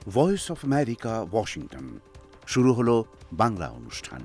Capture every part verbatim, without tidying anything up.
Voice of America, Washington. শুরু হলো বাংলা অনুষ্ঠান।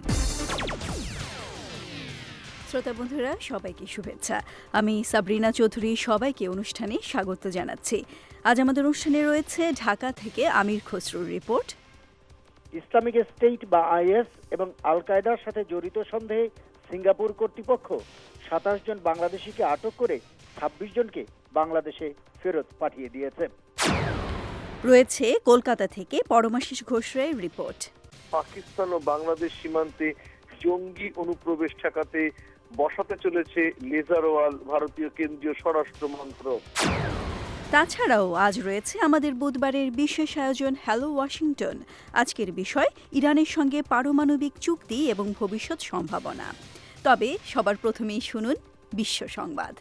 শ্রোতা বন্ধুরা, সবাইকে শুভেচ্ছা। আমি সাবরিনা চৌধুরী সবাইকে অনুষ্ঠানে স্বাগত জানাচ্ছি। আজ আমাদের অনুষ্ঠানে রয়েছে ঢাকা থেকে আমির খসরুর রিপোর্ট। ইসলামিক স্টেট বা আইএস এবং আল কায়দার সাথে জড়িত সন্দেহে সিঙ্গাপুর কর্তৃপক্ষ সাতাশ জন বাংলাদেশিকে আটক করে ছাব্বিশ জনকে বাংলাদেশে ফেরত পাঠিয়ে দিয়েছে। রয়েছে কলকাতা থেকে পরমাশিস ঘোষের রিপোর্ট। পাকিস্তান ও বাংলাদেশ সীমান্তে জঙ্গি অনুপ্রবেশ ঠেকাতে বসাতে চলেছে লেজার ওয়াল ভারতীয় কেন্দ্রীয় স্বরাষ্ট্র মন্ত্রক। তাছাড়াও আজ রয়েছে আমাদের বুধবারের বিশেষ আয়োজন হ্যালো ওয়াশিংটন। আজকের বিষয় ইরানের সঙ্গে পারমাণবিক চুক্তি এবং ভবিষ্যৎ সম্ভাবনা। তবে সবার প্রথমেই শুনুন বিশ্ব সংবাদ।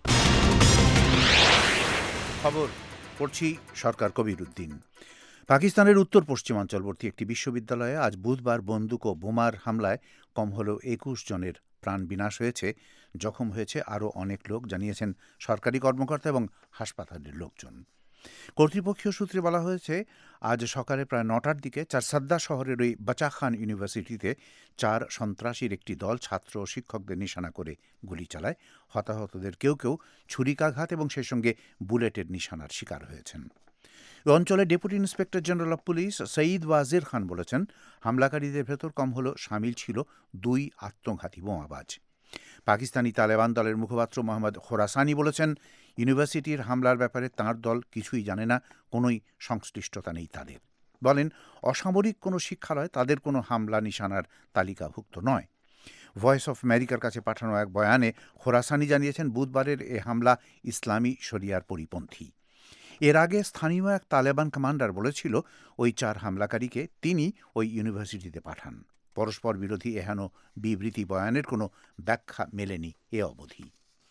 খবর পড়ছি সরকার কবির উদ্দিন। পাকিস্তানের উত্তর পশ্চিমাঞ্চলবর্তী একটি বিশ্ববিদ্যালয়ে আজ বুধবার বন্দুক ও বোমার হামলায় কম হলেও একুশ জনের প্রাণ বিনাশ হয়েছে, জখম হয়েছে আরও অনেক লোক, জানিয়েছেন সরকারি কর্মকর্তা এবং হাসপাতালের লোকজন। কর্তৃপক্ষীয় সূত্রে বলা হয়েছে, আজ সকালে প্রায় নটার দিকে চারসাদ্দা শহরের ওই বাচা খান ইউনিভার্সিটিতে চার সন্ত্রাসীর একটি দল ছাত্র ও শিক্ষকদের নিশানা করে গুলি চালায়। হতাহতদের কেউ কেউ ছুরিকাঘাত এবং সেই সঙ্গে বুলেটের নিশানার শিকার হয়েছেন। ওই অঞ্চলে deputy inspector general of police Saeed Wazir Khan বলেছেন, হামলাকারীদের ভেতর কম হলেও সামিল ছিল দুই আত্মঘাতী বোমাবাজ। পাকিস্তানি তালেবান দলের মুখপাত্র মোহাম্মদ খোরাসানি বলেছেন, ইউনিভার্সিটির হামলার ব্যাপারে তাঁর দল কিছুই জানে না, কোনোই সংশ্লিষ্টতা নেই তাদের। বলেন, অসামরিক কোনো শিক্ষালয় তাদের কোনো হামলা নিশানার তালিকাভুক্ত নয়। ভয়েস অফ আমেরিকার কাছে পাঠানো এক বয়ানে খোরাসানি জানিয়েছেন, বুধবারের এ হামলা ইসলামী শরিয়ার পরিপন্থী। এর আগে স্থানীয় এক তালেবান কমান্ডার বলেছিল, ওই চার হামলাকারীকে তিনি ওই ইউনিভার্সিটিতে পাঠান। পরস্পর বিরোধী এহেন বিবৃতি বয়ানের কোনো ব্যাখ্যা মেলেনি এ অবধি।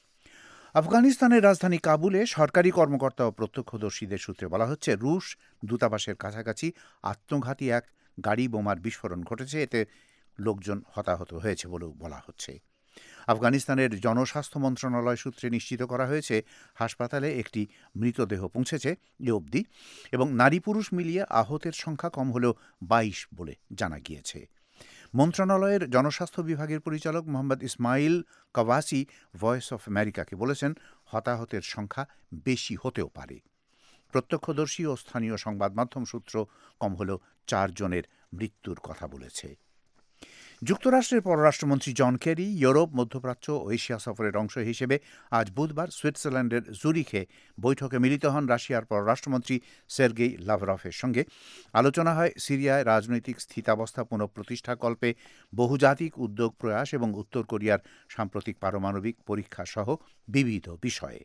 আফগানিস্তানের রাজধানী কাবুলে সরকারি কর্মকর্তা ও প্রত্যক্ষদর্শীদের সূত্রে বলা হচ্ছে, রুশ দূতাবাসের কাছাকাছি আত্মঘাতী এক গাড়ি বোমার বিস্ফোরণ ঘটেছে, এতে লোকজন হতাহত হয়েছে বলেও বলা হচ্ছে। আফগানিস্তানের জনস্বাস্থ্য মন্ত্রণালয় সূত্রে নিশ্চিত করা হয়েছে, হাসপাতালে একটি মৃতদেহ পৌঁছেছে এ অবধি, এবং নারী পুরুষ মিলিয়ে আহতের সংখ্যা কম হলেও বাইশ বলে জানা গিয়েছে। মন্ত্রণালয়ের জনস্বাস্থ্য বিভাগের পরিচালক মোহাম্মদ ইসমাইল কাওয়াসি ভয়েস অফ আমেরিকাকে বলেছেন, হতাহতের সংখ্যা বেশি হতেও পারে। প্রত্যক্ষদর্শী ও স্থানীয় সংবাদ মাধ্যম সূত্র কম হলেও চারজনের মৃত্যুর কথা বলেছে। যুক্তরাষ্ট্রের পররাষ্ট্রমন্ত্রী জন কেরি ইউরোপ, মধ্যপ্রাচ্য ও এশিয়া সফরের অংশ হিসেবে আজ বুধবার সুইজারল্যান্ডের জুরিখে বৈঠকে মিলিত হন রাশিয়ার পররাষ্ট্রমন্ত্রী সের্গেই লাভরভের সঙ্গে। আলোচনা হয় সিরিয়ায় রাজনৈতিক স্থিতাবস্থা পুনঃপ্রতিষ্ঠাকল্পে বহুজাতিক উদ্যোগ প্রয়াস এবং উত্তর কোরিয়ার সাম্প্রতিক পারমাণবিক পরীক্ষা সহ বিবিধ বিষয়ে।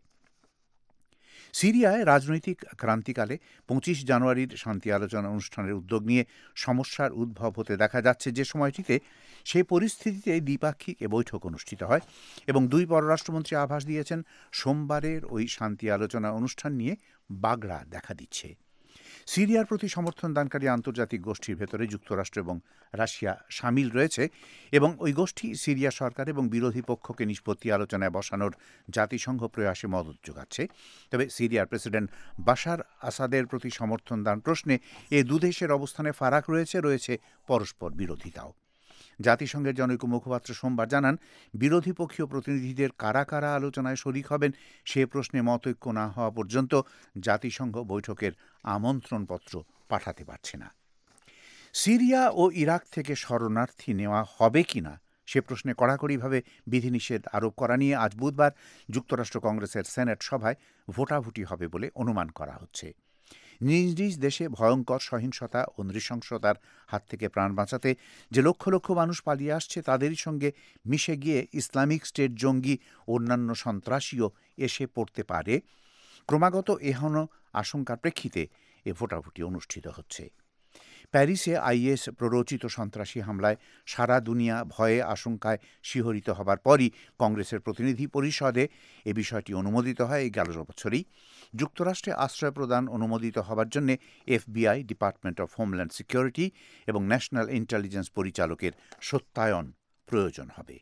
সিরিয়ায় রাজনৈতিক ক্রান্তিকালে পঁচিশ জানুয়ারির শান্তি আলোচনা অনুষ্ঠানের উদ্যোগ নিয়ে সমস্যার উদ্ভব হতে দেখা যাচ্ছে যে সময়টিতে, সেই পরিস্থিতিতে দ্বিপাক্ষিক এ বৈঠক অনুষ্ঠিত হয় এবং দুই পররাষ্ট্রমন্ত্রী আভাস দিয়েছেন, সোমবারের ওই শান্তি আলোচনা অনুষ্ঠান নিয়ে বাগড়া দেখা দিচ্ছে। সিরিয়ার প্রতি সমর্থন দানকারী আন্তর্জাতিক গোষ্ঠীর ভেতরে যুক্তরাষ্ট্র এবং রাশিয়া সামিল রয়েছে এবং ওই গোষ্ঠী সিরিয়া সরকার এবং বিরোধী পক্ষকে নিষ্পত্তি আলোচনায় বসানোর জাতিসংঘ প্রয়াসে মদত যোগাচ্ছে। তবে সিরিয়ার প্রেসিডেন্ট বাশার আসাদের প্রতি সমর্থন দান প্রশ্নে এ দুদেশের অবস্থানে ফারাক রয়েছে রয়েছে পরস্পর বিরোধিতাও। জাতিসংঘের জনৈক মুখপাত্র সোমবার জানান, বিরোধী পক্ষীয় প্রতিনিধিদের কারা কারা আলোচনায় শরিক হবেন সে প্রশ্নে মতৈক্য না হওয়া পর্যন্ত জাতিসংঘ বৈঠকের আমন্ত্রণপত্র পাঠাতে পারছে না। সিরিয়া ও ইরাক থেকে শরণার্থী নেওয়া হবে কিনা সে প্রশ্নে কড়াকড়িভাবে বিধিনিষেধ আরোপ করা নিয়ে আজ বুধবার যুক্তরাষ্ট্র কংগ্রেসের সেনেট সভায় ভোটাভুটি হবে বলে অনুমান করা হচ্ছে। নিজ নিজ দেশে ভয়ঙ্কর সহিংসতা ও নৃশংসতার হাত থেকে প্রাণ বাঁচাতে যে লক্ষ লক্ষ মানুষ পালিয়ে আসছে, তাদেরই সঙ্গে মিশে গিয়ে ইসলামিক স্টেট জঙ্গি অন্যান্য সন্ত্রাসীও এসে পড়তে পারে, ক্রমাগত এহেন আশঙ্কার প্রেক্ষিতে এ ভোটাভুটি অনুষ্ঠিত হচ্ছে। প্যারিসে আইএস প্ররোচিত সন্ত্রাসী হামলায় সারা দুনিয়া ভয়ে আশঙ্কায় শিহরিত হবার পরই কংগ্রেসের প্রতিনিধি পরিষদে এ বিষয়টি অনুমোদিত হয় এই গেল বছরেই। যুক্তরাষ্ট্রে আশ্রয় প্রদান অনুমোদিত হবার জন্য FBI, department of homeland security এবং ন্যাশনাল ইন্টেলিজেন্স পরিচালকের সত্যায়ন প্রয়োজন হবে।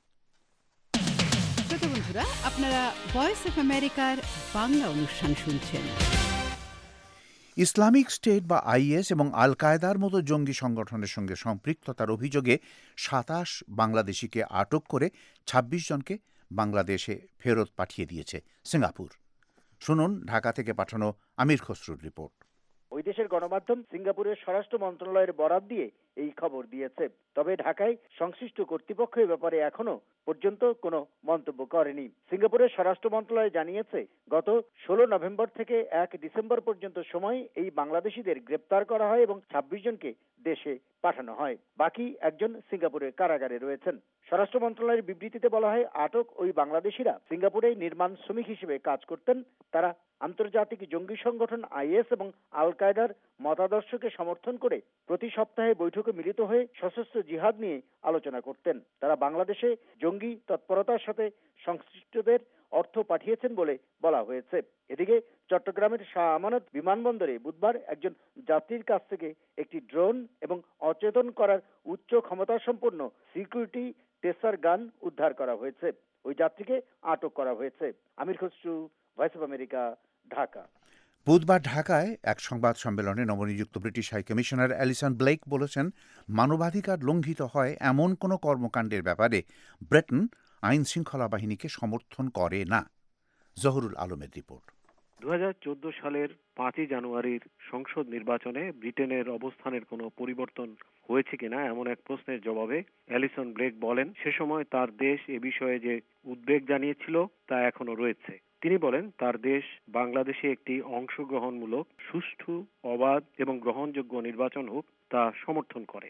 বন্ধুরা, আপনারা ভয়েস অফ আমেরিকার বাংলা অনুষ্ঠান শুনছেন। ইসলামিক স্টেট বা আইএস এবং আল কায়েদার মতো জঙ্গি সংগঠনের সঙ্গে সম্পৃক্ততার অভিযোগে সাতাশ বাংলাদেশিকে আটক করে ছাব্বিশ জনকে বাংলাদেশে ফেরত পাঠিয়ে দিয়েছে সিঙ্গাপুর। শুনুন ঢাকা থেকে পাঠানো আমির খসরুর রিপোর্ট। ওই দেশের গণমাধ্যম সিঙ্গাপুরের স্বরাষ্ট্র মন্ত্রণালয়ের বরাত দিয়ে এই খবর দিয়েছে। তবে ঢাকায় সংশ্লিষ্ট কর্তৃপক্ষ এ ব্যাপারে এখনো পর্যন্ত কোনো মন্তব্য করেনি। সিঙ্গাপুরের স্বরাষ্ট্র মন্ত্রণালয় জানিয়েছে, গত ষোলো নভেম্বর থেকে এক ডিসেম্বর পর্যন্ত সময় এই বাংলাদেশিদের গ্রেপ্তার করা হয় এবং ছাব্বিশ জনকে দেশে পাঠানো হয়। বাকি একজন সিঙ্গাপুরের কারাগারে রয়েছেন। স্বরাষ্ট্র মন্ত্রণালয়ের বিবৃতিতে বলা হয়, আটক ওই বাংলাদেশিরা সিঙ্গাপুরে নির্মাণ শ্রমিক হিসেবে কাজ করতেন। তারা আন্তর্জাতিক জঙ্গি সংগঠন আইএস এবং আল কায়েদার মতাদর্শকে সমর্থন করে প্রতি সপ্তাহে বৈঠকে মিলিত হয়ে সশস্ত্র জিহাদ নিয়ে আলোচনা করতেন। তারা বাংলাদেশে জঙ্গি তৎপরতার সাথে সংশ্লিষ্টদের অর্থ পাঠিয়েছেন বলে বলা হয়েছে। এদিকে চট্টগ্রামের শাহ আমানত বিমানবন্দরে বুধবার একজন যাত্রীর কাছ থেকে একটি ড্রোন এবং অচেতন করার উচ্চ ক্ষমতা সম্পন্ন সিকিউরিটি টেসার গান উদ্ধার করা হয়েছে। ওই যাত্রীকে আটক করা হয়েছে। Amir Khasru, voice of America, Dhaka. বুধবার ঢাকায় এক সংবাদ সম্মেলনে নবনিযুক্ত British high commissioner Alison Blake বলেছেন, মানবাধিকার লঙ্ঘিত হয় এমন কোনো কর্মকাণ্ডের ব্যাপারে ব্রিটেন আইন শৃঙ্খলা বাহিনীকে সমর্থন করে না। জহুরুল আলমের রিপোর্ট। দু হাজার চোদ্দ সালের পাঁচই জানুয়ারির সংসদ নির্বাচনে ব্রিটেনের অবস্থানের কোনো পরিবর্তন হয়েছে কিনা এমন এক প্রশ্নের জবাবে অ্যালিসন ব্লেক বলেন, সে সময় তার দেশ এ বিষয়ে যে উদ্বেগ জানিয়েছিল তা এখনো রয়েছে। তিনি বলেন, তার দেশ বাংলাদেশে একটি অংশগ্রহণমূলক, সুষ্ঠু, অবাধ এবং গ্রহণযোগ্য নির্বাচন হোক তা সমর্থন করে।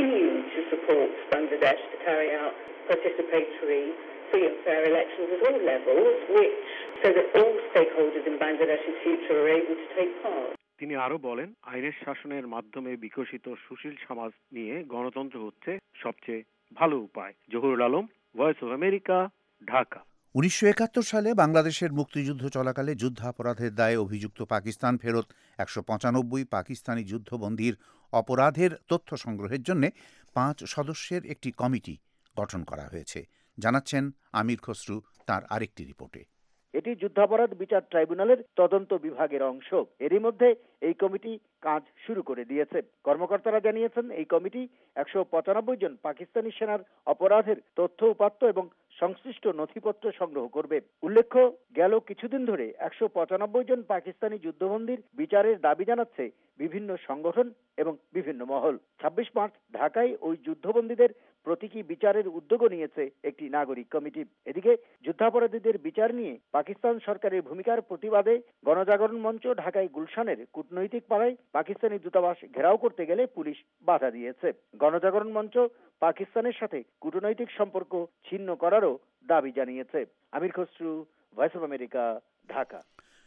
free and fair elections at all levels, which so that all stakeholders in Bangladesh's future are able to take part. তিনি আরো বলেন, আইনের শাসনের মাধ্যমে বিকশিত সুশীল সমাজ নিয়ে গণতন্ত্র হচ্ছে সবচেয়ে ভালো উপায়। Zahurul Alam, voice of America, Dhaka. উনিশশো একাত্তর সালে বাংলাদেশের মুক্তিযুদ্ধ চলাকালে যুদ্ধাপরাধের দায়ে অভিযুক্ত পাকিস্তান ফেরত একশো পঁচানব্বই পাকিস্তানি যুদ্ধবন্দীর অপরাধের তথ্য সংগ্রহের জন্য পাঁচ সদস্যের একটি কমিটি গঠন করা হয়েছে, জানাচ্ছেন আমির খসরু তার আরেকটি রিপোর্টে। এটি যুদ্ধাপরাধ বিচার ট্রাইব্যুনালের তদন্ত বিভাগের অংশ। এরই মধ্যে এই কমিটি কাজ শুরু করে দিয়েছে। কর্মকর্তারা জানিয়েছেন, এই কমিটি একশো পঁচানব্বই জন পাকিস্তানি সেনার অপরাধের তথ্য উপাত্ত এবং সংশ্লিষ্ট নথিপত্র সংগ্রহ করবে। উল্লেখ্য, গেল কিছুদিন ধরে একশো পঁচানব্বই জন পাকিস্তানি যুদ্ধবন্দীর বিচারের দাবি জানাচ্ছে বিভিন্ন সংগঠন এবং বিভিন্ন মহল। ছাব্বিশ মার্চ ঢাকায় ওই যুদ্ধবন্দীদের প্রতীকী বিচারের উদ্যোগও নিয়েছে একটি নাগরিক কমিটি। এদিকে যুদ্ধাপরাধীদের বিচার নিয়ে পাকিস্তান সরকারের ভূমিকার প্রতিবাদে গণজাগরণ মঞ্চ ঢাকায় গুলশানের কূটনৈতিক পাড়ায় পাকিস্তানি দূতাবাস ঘেরাও করতে গেলে পুলিশ বাধা দিয়েছে। গণজাগরণ মঞ্চ পাকিস্তানের সাথে কূটনৈতিক সম্পর্ক ছিন্ন করারও দাবি জানিয়েছে। Amir Khasru, voice of America, Dhaka.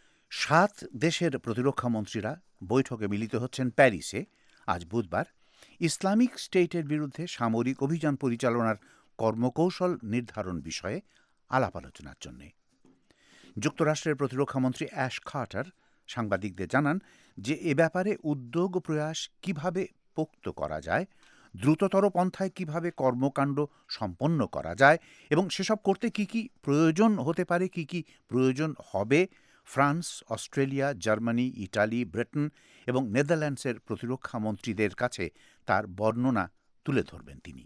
সাত দেশের প্রতিরক্ষা মন্ত্রীরা বৈঠকে মিলিত হচ্ছেন প্যারিসে আজ বুধবার ইসলামিক স্টেটের বিরুদ্ধে সামরিক অভিযান পরিচালনার কর্মকৌশল নির্ধারণ বিষয়ে আলাপ আলোচনার জন্য। যুক্তরাষ্ট্রের প্রতিরক্ষামন্ত্রী অ্যাশ কার্টার সাংবাদিকদের জানান যে এ ব্যাপারে উদ্যোগ প্রয়াস কিভাবে পোক্ত করা যায়, দ্রুততর পন্থায় কিভাবে কর্মকাণ্ড সম্পন্ন করা যায় এবং সেসব করতে কি কি প্রয়োজন হতে পারে, কি কি প্রয়োজন হবে, France, Australia, Germany, Italy, Britain এবং নেদারল্যান্ডসের প্রতিরক্ষা মন্ত্রীদের কাছে তার বর্ণনা তুলে ধরবেন তিনি।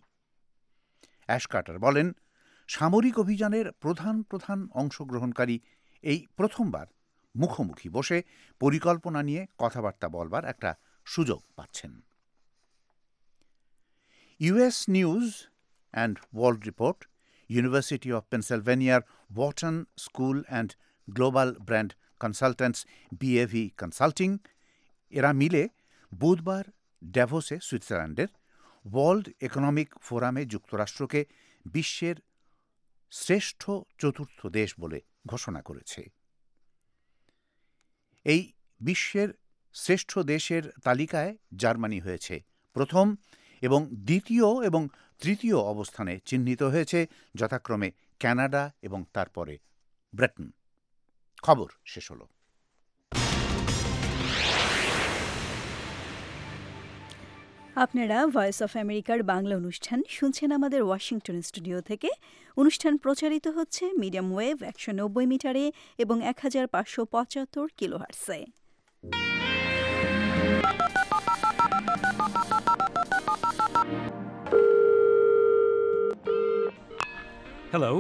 অ্যাশ কার্টার বলেন, সামরিক অভিযানের প্রধান প্রধান অংশগ্রহণকারী এই প্রথমবার মুখোমুখি বসে পরিকল্পনা নিয়ে কথাবার্তা বলবার একটা সুযোগ পাচ্ছেন। US news and world report, university of পেনসিলভেনিয়ার Wharton school and global brand consultants BAV consulting এরা মিলে বুধবার ড্যাভোসে সুইজারল্যান্ডের ওয়ার্ল্ড ইকোনমিক ফোরামে যুক্তরাষ্ট্রকে বিশ্বের শ্রেষ্ঠ চতুর্থ দেশ বলে ঘোষণা করেছে। এই বিশ্বের শ্রেষ্ঠ দেশের তালিকায় জার্মানি হয়েছে প্রথম এবং দ্বিতীয় এবং তৃতীয় অবস্থানে চিহ্নিত হয়েছে যথাক্রমে কানাডা এবং তারপরে ব্রিটেন। খবর শেষ হলো। আপনারা ভয়েস অফ আমেরিকার বাংলা অনুষ্ঠান শুনছেন আমাদের ওয়াশিংটন স্টুডিও থেকে। অনুষ্ঠান প্রচারিত হচ্ছে মিডিয়াম ওয়েভ একশো নব্বই মিটারে এবং এক হাজার পাঁচশো পঁচাত্তর কিলোহার্টজে। Hello.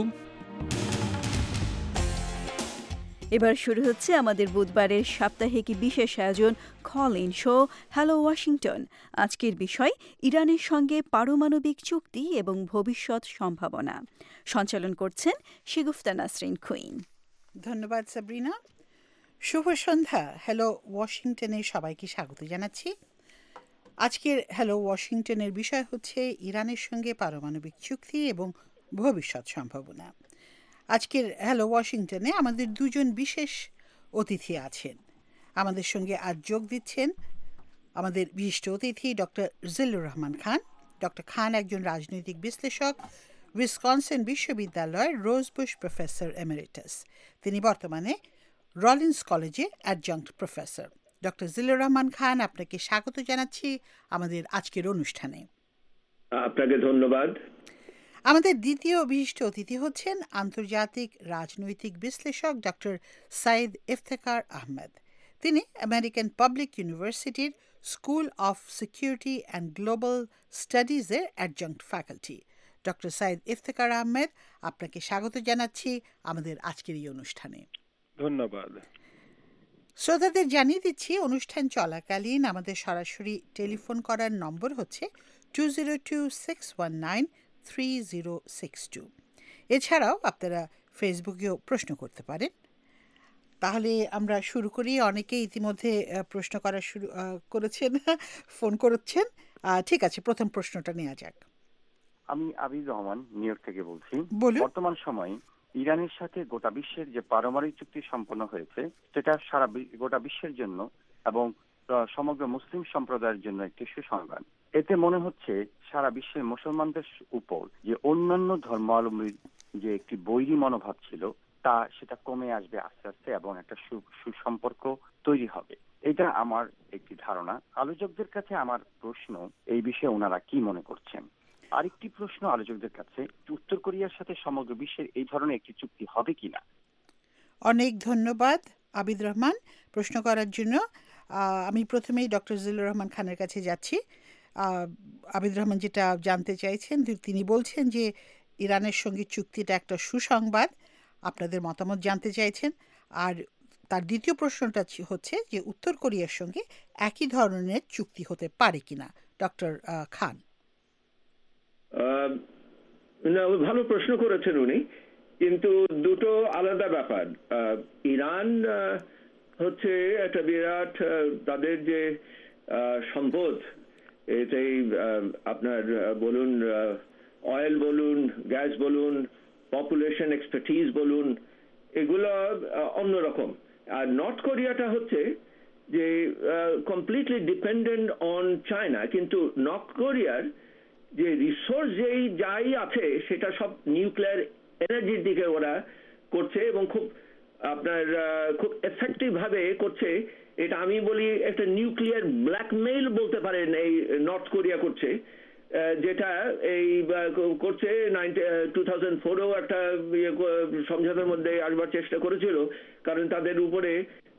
এবার শুরু হচ্ছে আমাদের বুধবারের সাপ্তাহিক বিশেষ আয়োজন call in show hello Washington. আজকের বিষয় ইরানের সঙ্গে পারমাণবিক চুক্তি এবং ভবিষ্যৎ সম্ভাবনা। সঞ্চালন করছেন শিগুফতা নাসরিন কুইন। ধন্যবাদ সাবরিনা। শুভ সন্ধ্যা। হ্যালো ওয়াশিংটনে সবাইকে স্বাগত জানাচ্ছি। আজকের হ্যালো ওয়াশিংটনের বিষয় হচ্ছে ইরানের সঙ্গে পারমাণবিক চুক্তি এবং ভবিষ্যৎ সম্ভাবনা। আজকের হ্যালো ওয়াশিংটনে আমাদের দুজন বিশেষ অতিথি আছেন। আমাদের সঙ্গে আজ যোগ দিচ্ছেন আমাদের বিশিষ্ট অতিথি ডক্টর জিল্লুর রহমান খান। ডক্টর খান একজন রাজনৈতিক বিশ্লেষক, উইসকনসিন বিশ্ববিদ্যালয়ের রোজবুশ প্রফেসর এমেরিটাস। তিনি বর্তমানে রলিন্স কলেজে adjunct professor. Doctor Zillur Rahman Khan, আপনাকে স্বাগত জানাচ্ছি আমাদের আজকের অনুষ্ঠানে। আপনাকে ধন্যবাদ। আমাদের দ্বিতীয় বিশিষ্ট অতিথি হচ্ছেন আন্তর্জাতিক রাজনৈতিক বিশ্লেষক ডক্টর সাইদ ইফতেখার আহমেদ। তিনি আমেরিকান পাবলিক ইউনিভার্সিটির school of security and global স্টাডিজের adjunct faculty. Doctor Saeed Iftekhar Ahmed, আপনাকে স্বাগত জানাচ্ছি আমাদের আজকের এই অনুষ্ঠানে। ধন্যবাদ। শ্রোতাদের জানিয়ে দিচ্ছি, অনুষ্ঠান চলাকালীন আমাদের সরাসরি টেলিফোন করার নম্বর হচ্ছে two zero two six one nine three zero six two. এছাড়াও আপনারা ফেসবুকেও প্রশ্ন করতে পারেন। তাহলে আমরা শুরু করি। অনেকে ইতিমধ্যে প্রশ্ন করা শুরু করেছেন, ফোন করছেন। ঠিক আছে, প্রথম প্রশ্নটা নেওয়া যাক। আমি আবিদ রহমান নিউ ইয়র্ক থেকে বলছি। বর্তমান সময়ে ইরানের সাথে গোটা বিশ্বের যে পারমাণবিক চুক্তি সম্পন্ন হয়েছে সেটা সারা গোটা বিশ্বের জন্য এবং সমগ্র মুসলিম সম্প্রদায়ের জন্য একটি সুসংবাদ। এতে মনে হচ্ছে সারা বিশ্বের মুসলমানদের উপর যে অন্যান্য ধর্মাবলম্বীর যে একটি বৈরী মনোভাব ছিল তা সেটা কমে আসবে আস্তে আস্তে এবং একটা সুসম্পর্ক তৈরি হবে। এটা আমার একটি ধারণা। আলোচকদের কাছে আমার প্রশ্ন, এই বিষয়ে ওনারা কি মনে করছেন। আরেকটি প্রশ্ন আলোচকদের কাছে, উত্তর কোরিয়ার সাথে সমগ্র বিশ্বের এই ধরনের একটি চুক্তি হবে কিনা। অনেক ধন্যবাদ আবিদ রহমান প্রশ্ন করার জন্য। আমি প্রথমেই ডক্টর জিল্লুর রহমান খানের কাছে যাচ্ছি। আবিদ রহমান যেটা জানতে চাইছেন, তিনি বলছেন যে ইরানের সঙ্গে চুক্তিটা একটা সুসংবাদ। আপনাদের মতামত জানতে চাইছেন। আর তার দ্বিতীয় প্রশ্নটা হচ্ছে যে উত্তর কোরিয়ার সঙ্গে একই ধরনের চুক্তি হতে পারে কিনা। ডক্টর খান। না, ভালো প্রশ্ন করেছেন উনি, কিন্তু দুটো আলাদা ব্যাপার। ইরান হচ্ছে একটা বিরাট, তাদের যে সম্পদ, এটাই আপনার বলুন অয়েল বলুন, গ্যাস বলুন, পপুলেশন এক্সপার্টিজ বলুন, এগুলো অন্যরকম। আর নর্থ কোরিয়াটা হচ্ছে যে কমপ্লিটলি ডিপেন্ডেন্ট অন চায়না, কিন্তু নর্থ কোরিয়ার যে রিসোর্স যেই যাই আছে সেটা সব নিউক্লিয়ার এনার্জির দিকে ওরা করছে এবং খুব আপনার খুব এফেক্টিভ ভাবে করছে। এটা আমি বলি একটা নিউক্লিয়ার ব্ল্যাকমেইল বলতে পারেন এই নর্থ কোরিয়া করছে, যেটা এই করছে টু থাউজেন্ড ফোরেও একটা সমঝোতার মধ্যে আসবার চেষ্টা করেছিল, কারণ তাদের উপরে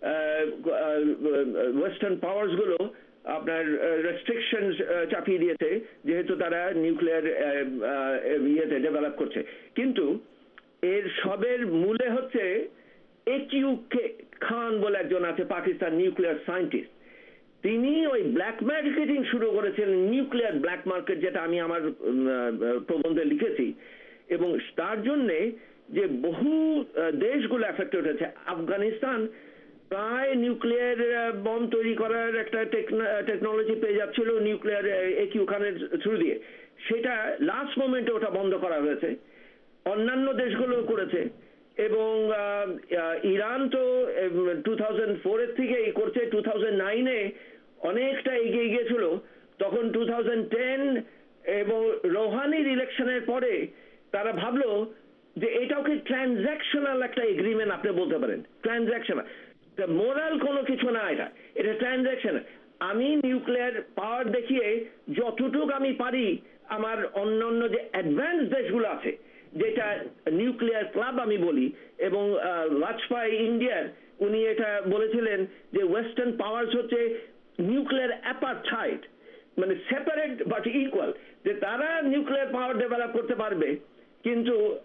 ওয়েস্টার্ন পাওয়ার্স গুলো আপনার রেস্ট্রিকশন চাপিয়ে দিয়েছে, যেহেতু তারা নিউক্লিয়ার ইয়েতে ডেভেলপ করছে। কিন্তু এর সবের মূলে হচ্ছে একিউ খান বলে একজন আছে, পাকিস্তান নিউক্লিয়ার সায়েন্টিস্ট। তিনি ওই ব্ল্যাক মার্কেটিং শুরু করেছিলেন, নিউক্লিয়ার ব্ল্যাক মার্কেট, যেটা আমি আমার প্রবন্ধে লিখেছি। এবং তার জন্যে যে বহু দেশগুলো এফেক্টেড হয়েছে। আফগানিস্তান প্রায় নিউক্লিয়ার বম তৈরি করার একটা টেকনোলজি পেয়ে যাচ্ছিল নিউক্লিয়ার একিউ খানের থ্রু দিয়ে, সেটা লাস্ট মোমেন্টে ওটা বন্ধ করা হয়েছে। অন্যান্য দেশগুলো করেছে এবং ইরান তো টু থাউজেন্ড ফোরের থেকে এই করছে। টু থাউজেন্ড নাইনে অনেকটা এগিয়ে গিয়েছিল, তখন টু থাউজেন্ড টেন এবং রোহানির ইলেকশনের পরে তারা ভাবলো যে এটাও কি ট্রানজ্যাকশনাল একটা এগ্রিমেন্ট আপনি বলতে পারেন। ট্রানজ্যাকশনাল, মোরাল কোনো কিছু না, এটা এটা ট্রানজ্যাকশন। আমি নিউক্লিয়ার পাওয়ার দেখিয়ে যতটুকু আমি পারি আমার অন্যান্য যে অ্যাডভান্স দেশগুলো আছে, যেটা নিউক্লিয়ার ক্লাব আমি বলি, এবং বাজপেয়ী ইন্ডিয়ার উনি এটা বলেছিলেন যে ওয়েস্টার্ন পাওয়ার্স হচ্ছে নিউক্লিয়ার অ্যাপারথাইড, মানে সেপারেট বাট ইকুয়াল, যে তারা নিউক্লিয়ার পাওয়ার ডেভেলপ করতে পারবে কিন্তু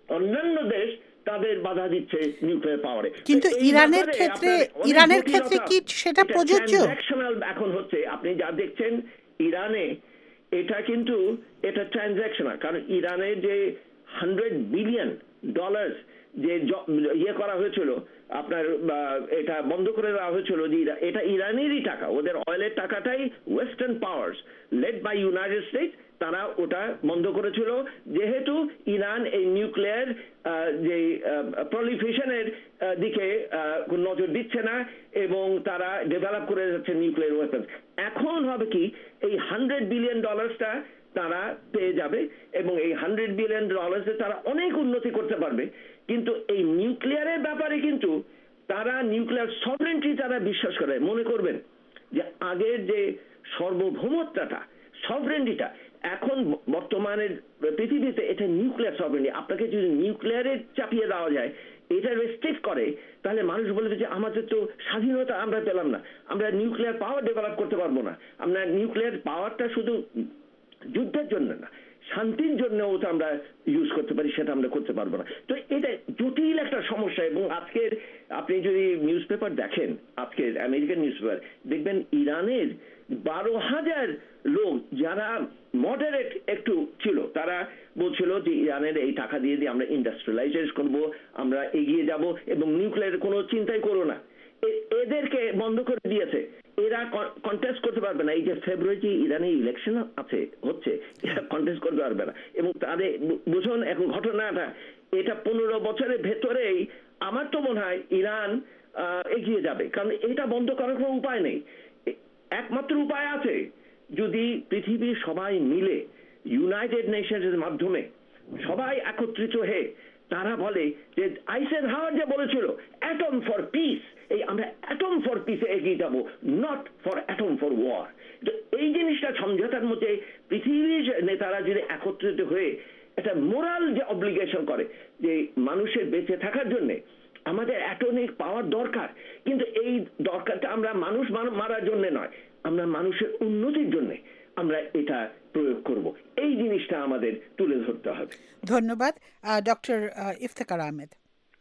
অন্যান্য দেশ তাদের বাধা দিচ্ছে নিউক্লিয়ার পাওয়ারে। কিন্তু ইরানের ক্ষেত্রে ইরানের ক্ষেত্রে কি সেটা প্রযোজ্য? এখন হচ্ছে আপনি যা দেখছেন ইরানে, এটা কিন্তু এটা ট্রানজ্যাকশনাল, কারণ ইরানের যে হান্ড্রেড বিলিয়ন ডলার যে ইয়ে করা হয়েছিল আপনার, এটা বন্ধ করে দেওয়া হয়েছিল, যে এটা ইরানেরই টাকা, ওদের অয়েলের টাকাটাই western powers led by United States তারা ওটা বন্ধ করেছিল, যেহেতু ইরান এই নিউক্লিয়ার যে প্রলিফেশনের দিকে নজর দিচ্ছে না এবং তারা ডেভেলপ করে যাচ্ছে নিউক্লিয়ার ওয়েপন্স। এখন হবে কি, এই হান্ড্রেড বিলিয়ন ডলার্সটা তারা পেয়ে যাবে এবং এই হান্ড্রেড বিলিয়ন ডলার্সে তারা অনেক উন্নতি করতে পারবে। কিন্তু এই নিউক্লিয়ারের ব্যাপারে কিন্তু তারা নিউক্লিয়ার সভরেন্টি তারা বিশ্বাস করে। মনে করবেন যে আগের যে সার্বভৌমত্বটা, সভরেন্টিটা, এখন বর্তমানের পৃথিবীতে এটা নিউক্লিয়ার সভরেন্টি। আপনাকে যদি নিউক্লিয়ারে চাপিয়ে দেওয়া যায়, এটা রেস্ট্রিক্ট করে, তাহলে মানুষ বলবে যে আমাদের তো স্বাধীনতা আমরা পেলাম না, আমরা নিউক্লিয়ার পাওয়ার ডেভেলপ করতে পারবো না। আমরা নিউক্লিয়ার পাওয়ারটা শুধু যুদ্ধের জন্য না, শান্তির জন্যও তো আমরা ইউজ করতে পারি, সেটা আমরা করতে পারবো না। তো এটা জটিল একটা সমস্যা। এবং আজকের আপনি যদি নিউজ পেপার দেখেন, আজকের আমেরিকান নিউজ পেপার দেখবেন ইরানের বারো হাজার লোক যারা মডারেট একটু ছিল, তারা বলছিল যে ইরানের এই টাকা দিয়ে দিয়ে আমরা ইন্ডাস্ট্রিয়ালাইজ করব, আমরা এগিয়ে যাব এবং নিউক্লিয়ার কোনো চিন্তাই করো না। এদেরকে বন্ধ করে দিয়েছে, এরা কন্টেস্ট করতে পারবে না। এই যে ফেব্রুয়ারি ইরানে ইলেকশন আছে হচ্ছে, এরা কন্টেস্ট করতে পারবে না। এবং তাদের বুঝুন এখন ঘটনাটা, এটা পনেরো বছরের ভেতরেই আমার তো মনে হয় ইরান এগিয়ে যাবে, কারণ এটা বন্ধ করার কোনো উপায় নেই। একমাত্র উপায় আছে যদি পৃথিবীর সবাই মিলে ইউনাইটেড নেশনসের মাধ্যমে সবাই একত্রিত হয়ে তারা বলে যে আইসেনহাওয়ার যে বলেছিল অ্যাটম ফর পিস, এই আমরা অ্যাটম ফর পিসে এগিয়ে যাব, not for atom for war. তো এই জিনিসটা সমঝোতার মধ্যে পৃথিবীর নেতারা যদি একত্রিত হয়ে একটা মোরাল যে অব্লিগেশন করে যে মানুষের বেঁচে থাকার জন্য আমাদের অ্যাটমিক পাওয়ার দরকার, কিন্তু এই দরকারটা আমরা মানুষ মারার জন্য নয়, আমরা মানুষের উন্নতির জন্য আমরা এটা প্রয়োগ করব। এই জিনিসটা আমাদের তুলে ধরতে হবে। ধন্যবাদ। ডক্টর ইফতেখার আহমেদ।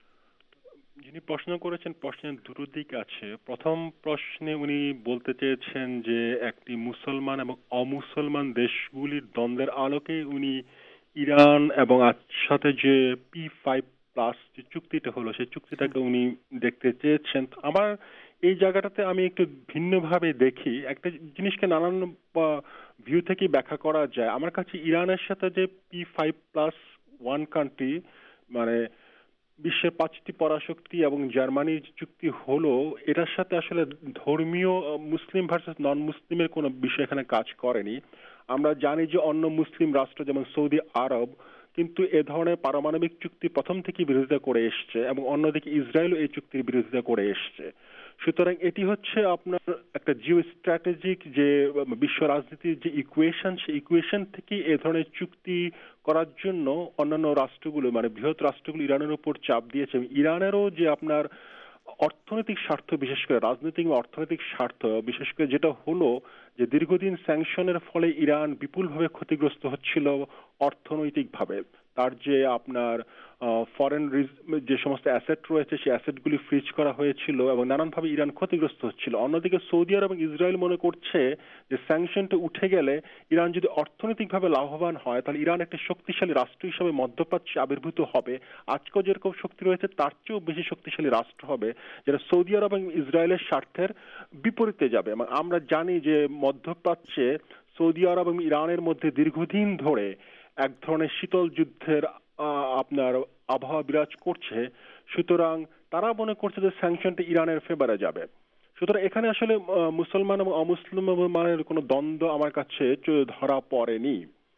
যিনি প্রশ্ন করেছেন প্রশ্নের দুটো দিক আছে। প্রথম প্রশ্নে উনি বলতে চেয়েছেন যে একটি মুসলমান এবং অমুসলমান দেশগুলির দ্বন্দ্বের আলোকে উনি ইরান এবং সাথে যে পি ফাইভ প্লাস যে চুক্তিটা হলো সেই চুক্তিটাকে উনি দেখতে চেয়েছেন। আমার এই জায়গাটাতে আমি একটু ভিন্নভাবে দেখি। একটা জিনিসকে নানান ভিউ থেকে ব্যাখ্যা করা যায়। আমার কাছে ইরানের সাথে যে P five plus one country, মানে বিশ্বের পাঁচটি পরাশক্তি এবং জার্মানির চুক্তি হলো, এটার সাথে আসলে ধর্মীয় মুসলিম ভার্সেস নন মুসলিমের কোনো বিষয় এখানে কাজ করেনি। আমরা জানি যে অন্য মুসলিম রাষ্ট্র যেমন সৌদি আরব কিন্তু এ ধরনের পারমাণবিক চুক্তি প্রথম থেকে বিরোধিতা করে এসছে এবং অন্যদিকে ইসরায়েলও এই চুক্তির বিরোধিতা করে এসছে। সুতরাং এটি হচ্ছে আপনার একটা জিও স্ট্র্যাটেজিক যে বিশ্ব রাজনীতির যে ইকুয়েশন, সেই ইকুয়েশন থেকে এ ধরনের চুক্তি করার জন্য অন্যান্য রাষ্ট্রগুলো মানে বৃহৎ রাষ্ট্রগুলো ইরানের উপর চাপ দিয়েছে। ইরানেরও যে আপনার অর্থনৈতিক স্বার্থ, বিশেষ করে রাজনৈতিক বা অর্থনৈতিক স্বার্থ, বিশেষ করে যেটা হলো যে দীর্ঘদিন স্যাংশনের ফলে ইরান বিপুলভাবে ক্ষতিগ্রস্ত হচ্ছিল অর্থনৈতিকভাবে। তার যে আপনার ফরেন যে সমস্ত অ্যাসেট রয়েছে সেই অ্যাসেটগুলি ফ্রিজ করা হয়েছিল এবং নানানভাবে ইরান ক্ষতিগ্রস্ত হচ্ছিল। অন্যদিকে সৌদি আরব এবং ইসরায়েল মনে করছে যে স্যাংশনটা উঠে গেলে ইরান যদি অর্থনৈতিকভাবে লাভবান হয় তাহলে ইরান একটা শক্তিশালী রাষ্ট্র হিসেবে মধ্যপ্রাচ্যে আবির্ভূত হবে। আজকেও যেরকম শক্তি রয়েছে তার চেয়েও বেশি শক্তিশালী রাষ্ট্র হবে, যেটা সৌদি আরব এবং ইসরায়েলের স্বার্থের বিপরীতে যাবে। এবং আমরা জানি যে মধ্যপ্রাচ্যে সৌদি আরব এবং ইরানের মধ্যে দীর্ঘদিন ধরে এক ধরনের শীতল যুদ্ধের আপনার আবহাওয়া বিরাজ করছে। সুতরাং তারা মনে করছে যে স্যাংশনটা ইরানের ফেভারে যাবে। সুতরাং এখানে আসলে মুসলমান এবং অমুসলমানের কোনো দ্বন্দ্ব আমার কাছে ধরা পড়েনি।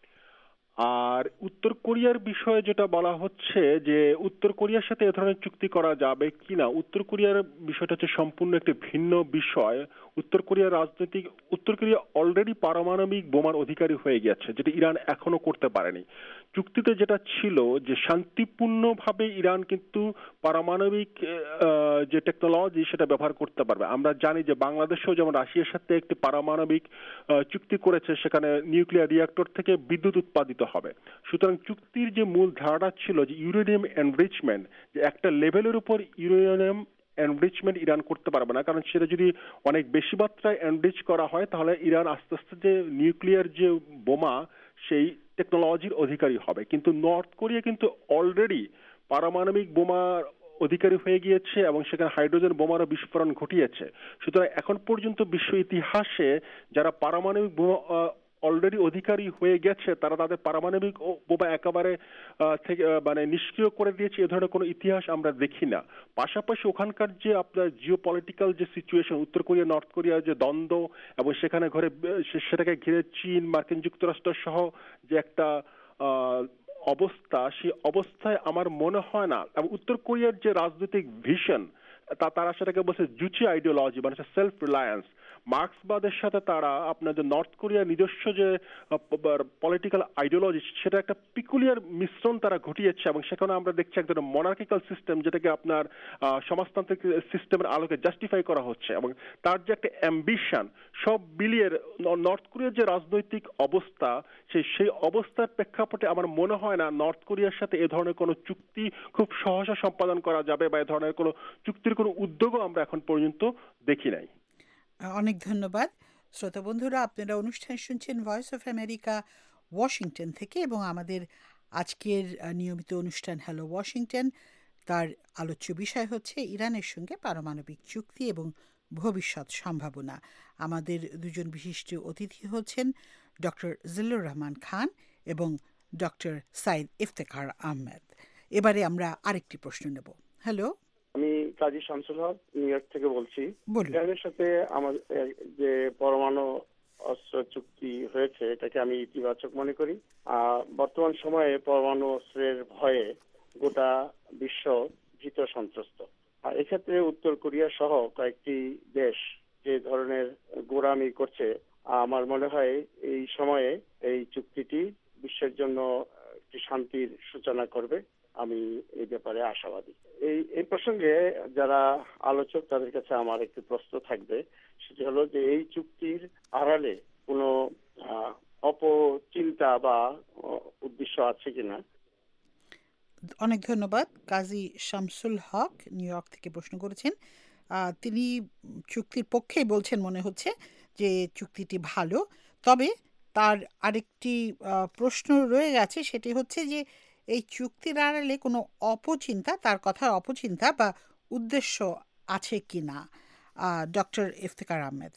আর উত্তর কোরিয়ার বিষয়ে যেটা বলা হচ্ছে যে উত্তর কোরিয়ার সাথে এ ধরনের চুক্তি করা যাবে কিনা, উত্তর কোরিয়ার বিষয়টা হচ্ছে সম্পূর্ণ একটি ভিন্ন বিষয়। উত্তর কোরিয়ার রাজনৈতিক উত্তর কোরিয়া অলরেডি পারমাণবিক বোমার অধিকারী হয়ে গেছে, যেটা ইরান এখনো করতে পারেনি। চুক্তিতে যেটা ছিল যে শান্তিপূর্ণভাবে ইরান কিন্তু পারমাণবিক যে টেকনোলজি সেটা ব্যবহার করতে পারবে। আমরা জানি যে বাংলাদেশও যেমন রাশিয়ার সাথে একটি পারমাণবিক চুক্তি করেছে, সেখানে নিউক্লিয়ার রিঅ্যাক্টর থেকে বিদ্যুৎ উৎপাদিত হবে। সুতরাং চুক্তির যে মূল ধারণা ছিল যে ইউরেনিয়াম এনরিচমেন্ট, যে একটা লেভেলের উপর ইউরেনিয়াম এনরিচমেন্ট ইরান করতে পারবে না, কারণ সেটা যদি অনেক বেশি মাত্রায় এনরিচ করা হয় তাহলে ইরান আস্তে আস্তে যে নিউক্লিয়ার যে বোমা সেই টেকনোলজির অধিকারী হবে। কিন্তু নর্থ কোরিয়া কিন্তু অলরেডি পারমাণবিক বোমার অধিকারী হয়ে গিয়েছে এবং সেখানে হাইড্রোজেন বোমারও বিস্ফোরণ ঘটিয়েছে। সুতরাং এখন পর্যন্ত বিশ্ব ইতিহাসে যারা পারমাণবিক বোমা অলরেডি অধিকারী হয়ে গেছে তারা তাদের পারমাণবিক বোমা একেবারে থেকে মানে নিষ্ক্রিয় করে দিয়েছে, এ ধরনের কোনো ইতিহাস আমরা দেখি না। পাশাপাশি ওখানকার যে আপনার জিও পলিটিক্যাল যে সিচুয়েশন, উত্তর কোরিয়া নর্থ কোরিয়ার যে দ্বন্দ্ব এবং সেখানে ঘরে সেটাকে ঘিরে চীন মার্কিন যুক্তরাষ্ট্র সহ যে একটা অবস্থা, সেই অবস্থায় আমার মনে হয় না, এবং উত্তর কোরিয়ার যে রাজনৈতিক ভিশন তা তারা সেটাকে বলছে জুচি আইডিওলজি, মানে সেলফ রিলায়েন্স। মার্ক্সবাদের সাথে তারা আপনার যে নর্থ কোরিয়ার নিজস্ব যে পলিটিক্যাল আইডিওলজি সেটা একটা পিকুলিয়ার মিশ্রণ তারা ঘটিয়েছে, এবং সেখানে আমরা দেখছি এক ধরনের মনার্কিক্যাল সিস্টেম যেটাকে আপনার সমাজতান্ত্রিক সিস্টেমের আলোকে জাস্টিফাই করা হচ্ছে, এবং তার যে একটা অ্যাম্বিশন সব বিলিয়ে নর্থ কোরিয়ার যে রাজনৈতিক অবস্থা সেই সেই অবস্থার প্রেক্ষাপটে আমার মনে হয় না নর্থ কোরিয়ার সাথে এ ধরনের কোনো চুক্তি খুব সহসা সম্পাদন করা যাবে, বা এ ধরনের কোনো চুক্তির কোনো উদ্যোগও আমরা এখন পর্যন্ত দেখি নাই। অনেক ধন্যবাদ শ্রোতা বন্ধুরা, আপনারা অনুষ্ঠান শুনছেন ভয়েস অফ আমেরিকা ওয়াশিংটন থেকে, এবং আমাদের আজকের নিয়মিত অনুষ্ঠান হ্যালো ওয়াশিংটন, তার আলোচ্য বিষয় হচ্ছে ইরানের সঙ্গে পারমাণবিক চুক্তি এবং ভবিষ্যৎ সম্ভাবনা। আমাদের দুজন বিশিষ্ট অতিথি হচ্ছেন ডক্টর জিল্লুর রহমান খান এবং ডক্টর সাইদ ইফতেখার আহমেদ। এবারে আমরা আরেকটি প্রশ্ন নেব। হ্যালো, আমি কাজী শামসুল হক নিউ ইয়র্ক থেকে বলছি। ইরানের সাথে আমাদের যে পরমাণু অস্ত্র চুক্তি হয়েছে এটাকে আমি ইতিবাচক মনে করি। বর্তমান সময়ে পরমাণু অস্ত্রের ভয়ে গোটা বিশ্ব ভীত সন্ত্রস্ত। আর এক্ষেত্রে উত্তর কোরিয়া সহ কয়েকটি দেশ যে ধরনের গোঁড়ামি করছে, আমার মনে হয় এই সময়ে এই চুক্তিটি বিশ্বের জন্য একটি শান্তির সূচনা করবে। আমি এই ব্যাপারে আশাবাদী। এই এই প্রসঙ্গে যারা আলোচক তাদের কাছে আমার একটি প্রশ্ন থাকবে, সেটি হলো যে এই চুক্তির আড়ালে কোনো অপচিন্তা বা উদ্দেশ্য আছে কিনা। অনেক ধন্যবাদ। কাজী শামসুল হক নিউ ইয়র্ক থেকে প্রশ্ন করেছেন। তিনি চুক্তির পক্ষেই বলছেন মনে হচ্ছে যে চুক্তিটি ভালো, তবে তার আরেকটি প্রশ্ন রয়ে গেছে, সেটি হচ্ছে যে এই চুক্তির আড়ালে কোনো অপচিন্তা, তার কথার অপচিন্তা বা উদ্দেশ্য আছে কিনা। ডক্টর ইফতেখার আহমেদ।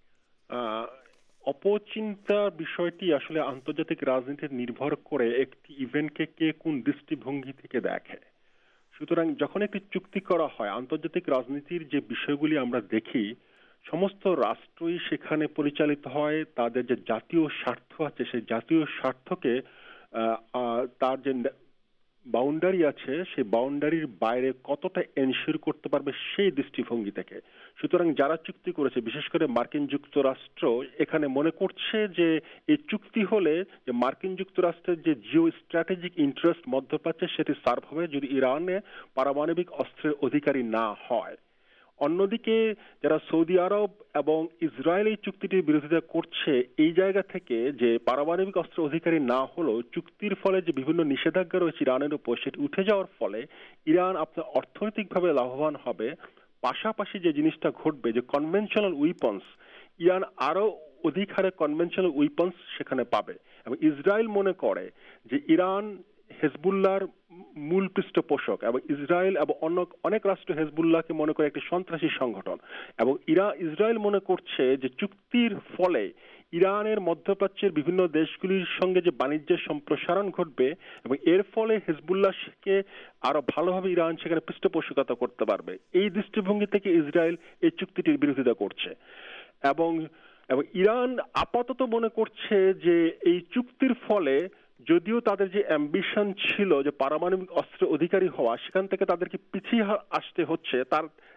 অপচিন্তার বিষয়টি আসলে আন্তর্জাতিক রাজনীতির নির্ভর করে একটি ইভেন্টকে কে কোন দৃষ্টিভঙ্গি থেকে দেখে। সুতরাং যখন একটি চুক্তি করা হয়, আন্তর্জাতিক রাজনীতির যে বিষয়গুলি আমরা দেখি, সমস্ত রাষ্ট্রই সেখানে পরিচালিত হয় তাদের যে জাতীয় স্বার্থ আছে সেই জাতীয় স্বার্থকে তার যে বাউন্ডারি আছে সেই বাউন্ডারির বাইরে কতটা এনশিওর করতে পারবে সেই দৃষ্টিভঙ্গি থেকে। সুতরাং যারা চুক্তি করেছে, বিশেষ করে মার্কিন যুক্তরাষ্ট্র, এখানে মনে করছে যে এই চুক্তি হলে যে মার্কিন যুক্তরাষ্ট্রের যে জিও স্ট্র্যাটেজিক ইন্টারেস্ট মধ্যপ্রাচ্যে সেটি সার্ভ হবে যদি ইরানে পারমাণবিক অস্ত্রের অধিকারী না হয়। অন্যদিকে যারা সৌদি আরব এবং ইসরায়েল এই চুক্তিটির বিরোধিতা করছে এই জায়গা থেকে যে পারমাণবিক অস্ত্র অধিকারী না হলেও চুক্তির ফলে যে বিভিন্ন নিষেধাজ্ঞা রয়েছে ইরানের উপর সেটি উঠে যাওয়ার ফলে ইরান আপনার অর্থনৈতিকভাবে লাভবান হবে। পাশাপাশি যে জিনিসটা ঘটবে যে কনভেনশনাল উইপন্স, ইরান আরো অধিক হারে কনভেনশনাল উইপন্স সেখানে পাবে, এবং ইসরায়েল মনে করে যে ইরান হেজবুল্লাহর মূল পৃষ্ঠপোষক, এবং ইসরায়েল এবং অন্য অনেক রাষ্ট্র হেজবুল্লাহকে মনে করে একটি সন্ত্রাসী সংগঠন, এবং ইরা ইসরায়েল মনে করছে যে চুক্তির ফলে ইরানের মধ্যপ্রাচ্যের বিভিন্ন দেশগুলির সঙ্গে যে বাণিজ্যের সম্প্রসারণ ঘটবে এবং এর ফলে হেজবুল্লাহকে আরো ভালোভাবে ইরান সেখানে পৃষ্ঠপোষকতা করতে পারবে। এই দৃষ্টিভঙ্গি থেকে ইসরায়েল এই চুক্তিটির বিরোধিতা করছে, এবং এবং ইরান আপাতত মনে করছে যে এই চুক্তির ফলে যদিও তাদের যে অ্যাম্বিশন ছিল যে পারমাণবিক অস্ত্রের অধিকারী হওয়া, সেখান থেকে তাদেরকে পিছিয়ে আসতে হচ্ছে, তার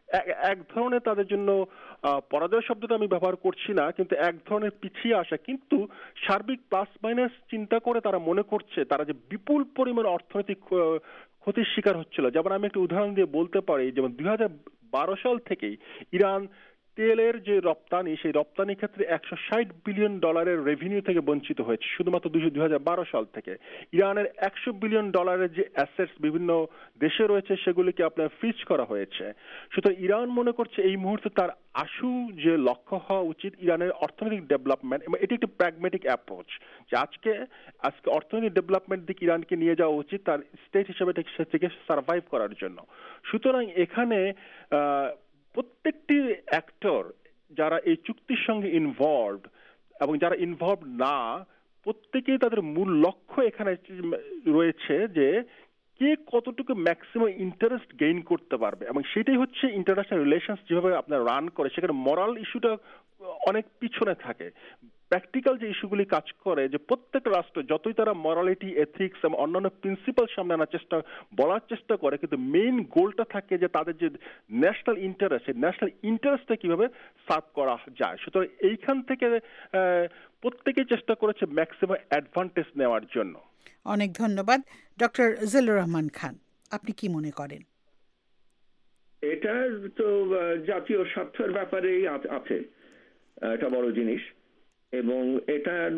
এক ধরনের তাদের জন্য পরাজয় শব্দটা আমি ব্যবহার করছি না, কিন্তু এক ধরনের পিছিয়ে আসা, কিন্তু সার্বিক প্লাস মাইনাস চিন্তা করে তারা মনে করছে তারা যে বিপুল পরিমাণ অর্থনৈতিক ক্ষতির শিকার হচ্ছিল। যেমন আমি একটা উদাহরণ দিয়ে বলতে পারি, যেমন দুই হাজার বারো সাল থেকেই ইরান তেলের যে রপ্তানি, সেই রপ্তানি ক্ষেত্রে একশো ষাট বিলিয়ন ডলারের রেভিনিউ থেকে বঞ্চিত হয়েছে শুধুমাত্র দুই হাজার বারো সাল থেকে। ইরানের একশো বিলিয়ন ডলারের যে অ্যাসেটস বিভিন্ন দেশে রয়েছে সেগুলিকে আপনার ফ্রিজ করা হয়েছে। সুতরাং ইরান মনে করছে এই মুহূর্তে তার আশু যে লক্ষ্য হওয়া উচিত ইরানের অর্থনৈতিক ডেভেলপমেন্ট, এবং এটি একটি প্র্যাগমেটিক অ্যাপ্রোচ যে আজকে আজকে অর্থনৈতিক ডেভেলপমেন্ট দিকে ইরানকে নিয়ে যাওয়া উচিত তার স্টেট হিসেবে থেকে সার্ভাইভ করার জন্য। সুতরাং এখানে আহ প্রত্যেকটি অ্যাক্টর যারা এই চুক্তির সঙ্গে ইনভলভড এবং যারা ইনভলভ না, প্রত্যেকেই তাদের মূল লক্ষ্য এখানে রয়েছে যে কে কতটুকু ম্যাক্সিমাম ইন্টারেস্ট গেইন করতে পারবে, এবং সেটাই হচ্ছে ইন্টারন্যাশনাল রিলেশনস যেভাবে আপনার রান করে সেখানে মরাল ইস্যুটা অনেক পিছনে থাকে। প্র্যাকটিক্যাল যে ইস্যুগুলি কাজ করে যে প্রত্যেকটা রাষ্ট্র যতই তারা মরালিটি, এথিক্স এবং অন্যান্য প্রিন্সিপাল সামনে আনার চেষ্টা বলার চেষ্টা করে, কিন্তু মেইন গোলটা থাকে যে তাদের যে ন্যাশনাল ইন্টারেস্ট, সেই ন্যাশনাল ইন্টারেস্টটা কিভাবে সার্ভ করা যায়। সুতরাং এইখান থেকে প্রত্যেকেই চেষ্টা করেছে ম্যাক্সিমাম অ্যাডভান্টেজ নেওয়ার জন্য। অনেক ধন্যবাদ। ডক্টর জিল্লুর রহমান খান, আপনি কি মনে করেন? এটা তো জাতীয় স্বার্থের ব্যাপারেই আছে, এটা বড় জিনিস, এবং এটার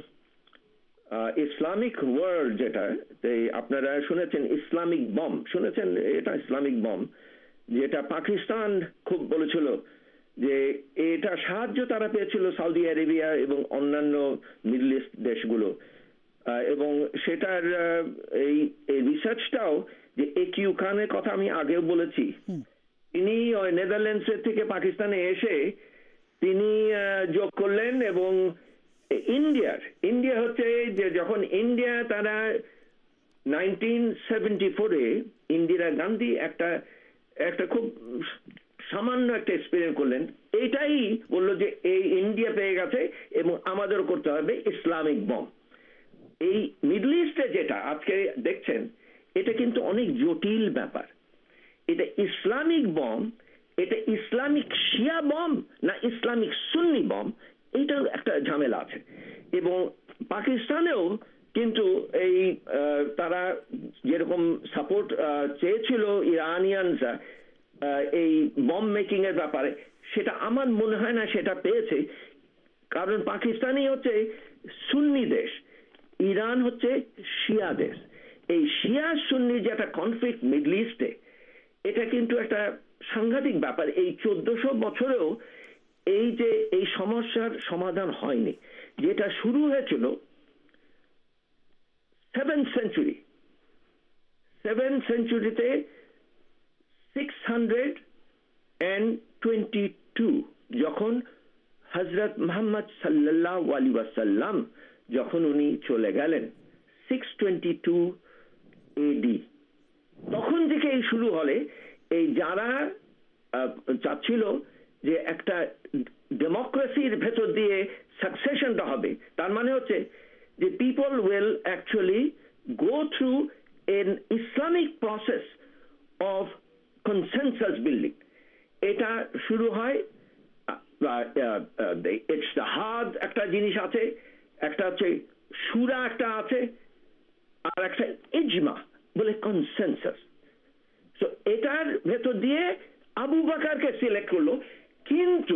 ইসলামিক ওয়ার্ল্ড যেটা আপনারা শুনেছেন, ইসলামিক বম শুনেছেন, এটা ইসলামিক বম যেটা পাকিস্তান খুব বলেছিল যে এটা সাহায্য তারা পেয়েছিল সৌদি আরবিয়া এবং অন্যান্য মিডল ইস্ট দেশগুলো, এবং সেটার এই রিসার্চটাও যে একিউ খানের কথা আমি আগেও বলেছি, তিনি নেদারল্যান্ডসের থেকে পাকিস্তানে এসে তিনি যোগ করলেন, এবং ইন্ডিয়ার ইন্ডিয়া হচ্ছে যে যখন ইন্ডিয়া তারা নাইনটিন সেভেন্টি ফোরে ইন্দিরা গান্ধী একটা একটা খুব সামান্য একটা এক্সপেরিমেন্ট করলেন, এইটাই বললো যে এই ইন্ডিয়া পেয়ে গেছে এবং আমাদের করতে হবে ইসলামিক বম। এই মিডল ইস্টে যেটা আজকে দেখছেন এটা কিন্তু অনেক জটিল ব্যাপার। এটা ইসলামিক বম, এটা ইসলামিক শিয়া বম না ইসলামিক সুন্নি বম, এইটার একটা ঝামেলা আছে। এবং পাকিস্তানেও কিন্তু এই তারা যেরকম সাপোর্ট চেয়েছিল ইরানিয়ানরা এই বম মেকিং এর ব্যাপারে, সেটা আমার মনে হয় না সেটা পেয়েছে, কারণ পাকিস্তানই হচ্ছে সুন্নি দেশ, ইরান হচ্ছে শিয়া দেশ। এই শিয়া সুন্নি যে একটা কনফ্লিক্ট মিডল ইস্টে, এটা কিন্তু একটা সাংঘাতিক ব্যাপার। এই চোদ্দশো বছরেও এই যে এই সমস্যার সমাধান হয়নি, যেটা শুরু হয়েছিল সেভেন্থ সেঞ্চুরি সেভেন্থ সেঞ্চুরিতে six hundred and twenty two যখন হজরত মোহাম্মদ সাল্লাল্লাহু আলাইহি ওয়াসাল্লাম যখন উনি চলে গেলেন সিক্স টোয়েন্টি টু এডি, তখন থেকে এই শুরু হলে এই যারা চাচ্ছিল যে একটা ডেমোক্রেসির ভেতর দিয়ে সাকসেশনটা হবে, তার মানে হচ্ছে যে people will actually go through an Islamic process of consensus building. এটা শুরু হয় ইজতিহাদ একটা জিনিস আছে, একটা হচ্ছে শুরা একটা আছে, আর একটা ইজমা বলে কনসেনসাস। তো এটার ভেতর দিয়ে আবু বকরকে সিলেক্ট করলো, কিন্তু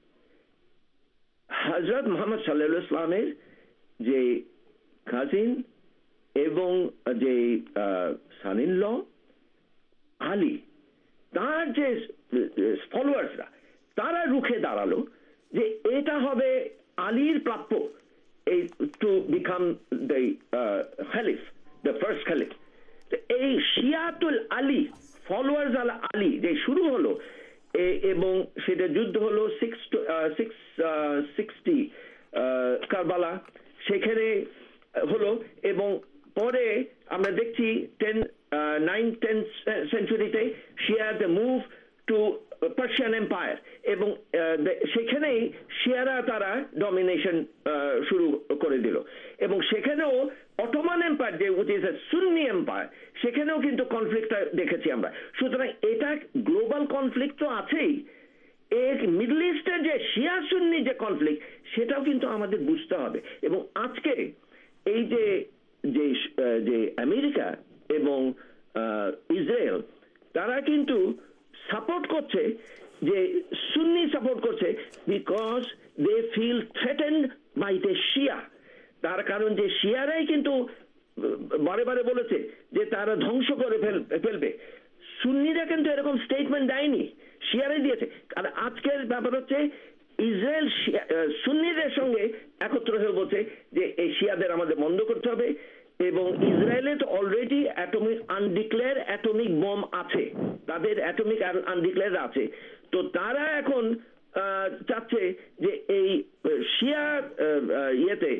হযরত মুহাম্মদ সাল্লাল্লাহু আলাইহি ওয়াসাল্লামের যে কাজিন এবং যে সান-ইন-ল আলী, তার যে ফলোয়ার্সরা তারা রুখে দাঁড়ালো যে এটা হবে আলীর প্রাপ্য, এই to become the caliph, the first caliph. এই শিয়াতুল আলী, ফলোয়ার্স আল আলী যে শুরু হলো, এবং সেটা যুদ্ধ হলো সিক্স সিক্স সিক্সটি কারবালা, সেখানে হলো, এবং পরে আমরা দেখছি টেন নাইন টেন সেঞ্চুরিতে Shia the move to Persian empire, এবং সেখানেই শিয়ারা তারা ডমিনেশন শুরু করে দিল, এবং সেখানেও অটোমান এম্পায়ার যে সুন্নি এম্পায়ার, সেখানেও কিন্তু কনফ্লিক্টটা দেখেছি আমরা। সুতরাং এটা গ্লোবাল গ্লোবাল কনফ্লিক্ট তো আছেই, এক মিডল ইস্টের যে শিয়া সুন্নি যে কনফ্লিক্ট সেটাও কিন্তু আমাদের বুঝতে হবে। এবং আজকে এই যে যে যে আমেরিকা এবং ইসরায়েল তারা কিন্তু সাপোর্ট করছে, যে সুন্নি সাপোর্ট করছে because they feel threatened by the Shia. তার কারণ যে শিয়ারাই কিন্তু বারে বারে বলেছে যে তারা ধ্বংস করে ফেলবে। সুন্নিরা কিন্তু এরকম স্টেটমেন্ট দেয়নি, শিয়ারাই দিয়েছে। আর আজকের ব্যাপার হচ্ছে ইসরায়েল সুন্নিদের সঙ্গে একত্র হয়ে বলছে যে এই শিয়াদের আমাদের বন্ধ করতে হবে। এবং ইসরায়েলে তো already atomic undeclared atomic bomb আছে, তাদের অ্যাটমিক আনডিক্লেয়ার আছে। তো তারা এখন চাচ্ছে যে এই শিয়া ইয়েতে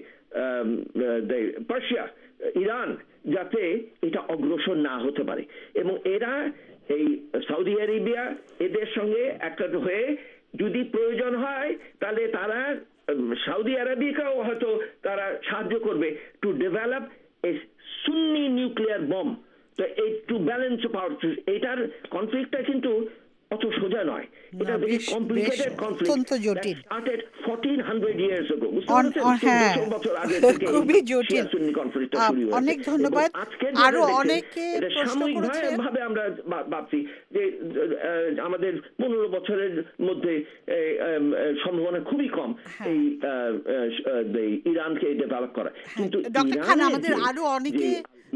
পার্সিয়া ইরান যাতে এটা অগ্রসর না হতে পারে। এবং এরা এই সৌদি আরেবিয়া এদের সঙ্গে একটা হয়ে যদি প্রয়োজন হয় তাহলে তারা সৌদি আরবিয়াকেও হয়তো তারা সাহায্য করবে to develop a Sunni nuclear bomb. তো এই টু ব্যালেন্স পাওয়ার, এটার কনফ্লিক্টটা কিন্তু অত সোজা নয়, এটা ভেরি কমপ্লিকেটেড কনফ্লিক্ট স্টার্টেড চোদ্দশো ইয়ার্স আগো। বছর আগে থেকে খুবই জটিল সুন্নি কনফ্লিক্টটা শুরু হয়েছে। অনেক ধন্যবাদ। আরো অনেকে প্রশ্ন করেছেন ভাবে আমরা ভাবছি যে আমাদের পনেরো বছরের মধ্যে সম্ভাবনা খুবই কম এই ইরানকে ডেভেলপ করা। কিন্তু ডক্টর খান, আমাদের আরো অনেকে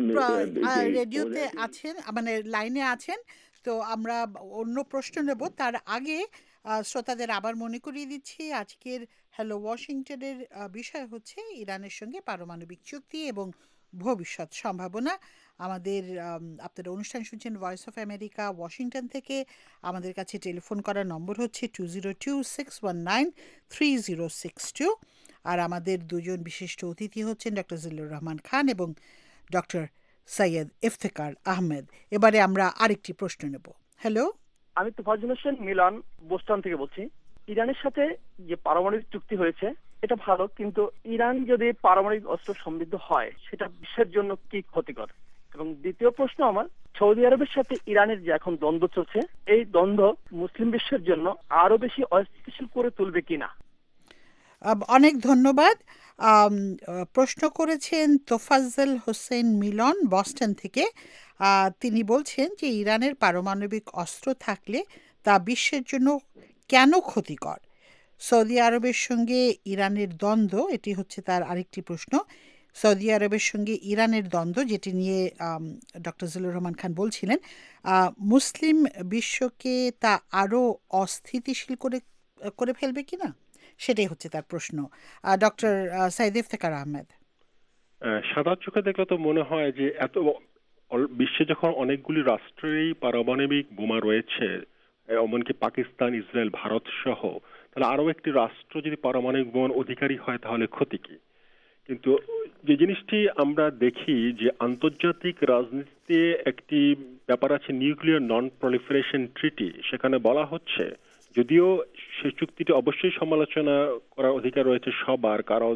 রেডিওতে আছেন, মানে লাইনে আছেন, তো আমরা অন্য প্রশ্ন নেব। তার আগে শ্রোতাদের আবার মনে করিয়ে দিচ্ছি আজকের হ্যালো ওয়াশিংটনের বিষয় হচ্ছে ইরানের সঙ্গে পারমাণবিক চুক্তি এবং ভবিষ্যৎ সম্ভাবনা। আমাদের আপনারা অনুষ্ঠান শুনছেন ভয়েস অফ আমেরিকা ওয়াশিংটন থেকে। আমাদের কাছে টেলিফোন করার নম্বর হচ্ছে two zero two six one nine three zero six two. আর আমাদের দুজন বিশিষ্ট অতিথি হচ্ছেন ডক্টর জিল্লুর রহমান খান এবং ডক্টর সৈয়দ ইফতেখার আহমেদ। এবারে আমরা আরেকটি প্রশ্ন নেব। হ্যালো, আমি তোফাজ্জল হোসেন মিলন বোস্টন থেকে বলছি। ইরানের সাথে যে পারমাণবিক চুক্তি হয়েছে এটা ভালো, কিন্তু ইরান যদি পারমাণবিক অস্ত্র সমৃদ্ধ হয় সেটা বিশ্বের জন্য কি ক্ষতিকর? এবং দ্বিতীয় প্রশ্ন আমার, সৌদি আরবের সাথে ইরানের যে এখন দ্বন্দ্ব চলছে, এই দ্বন্দ্ব মুসলিম বিশ্বের জন্য আরো বেশি অস্থিতিশীল করে তুলবে কিনা? অনেক ধন্যবাদ। প্রশ্ন করেছেন তোফাজ্জল হোসেন মিলন বস্টন থেকে। তিনি বলছেন যে ইরানের পারমাণবিক অস্ত্র থাকলে তা বিশ্বের জন্য কেন ক্ষতিকর? সৌদি আরবের সঙ্গে ইরানের দ্বন্দ্ব, এটি হচ্ছে তার আরেকটি প্রশ্ন। সৌদি আরবের সঙ্গে ইরানের দ্বন্দ্ব, যেটি নিয়ে ডক্টর জিল্লুর রহমান খান বলছিলেন, মুসলিম বিশ্বকে তা আরও অস্থিতিশীল করে করে ফেলবে কিনা, সেটাই হচ্ছে তার প্রশ্ন। ডক্টর সৈয়দ ইফতেখার আহমেদ। সাদা চোখে দেখলে তো মনে হয় যে এত বিশ্বে যখন অনেকগুলি রাষ্ট্রেরই পারমাণবিক বোমা রয়েছে, এমনকি পাকিস্তান, ইসরায়েল, ভারত সহ, তাহলে আরো একটি রাষ্ট্র যদি পারমাণবিক বোমার অধিকারী হয় তাহলে ক্ষতি কি? কিন্তু যে জিনিসটি আমরা দেখি যে আন্তর্জাতিক রাজনীতিতে একটি ব্যাপার আছে নিউক্লিয়ার নন প্রলিফারেশন ট্রিটি। সেখানে বলা হচ্ছে, যদিও সেই চুক্তিটি অবশ্যই সমালোচনা করার অধিকার রয়েছে সবার, কারণ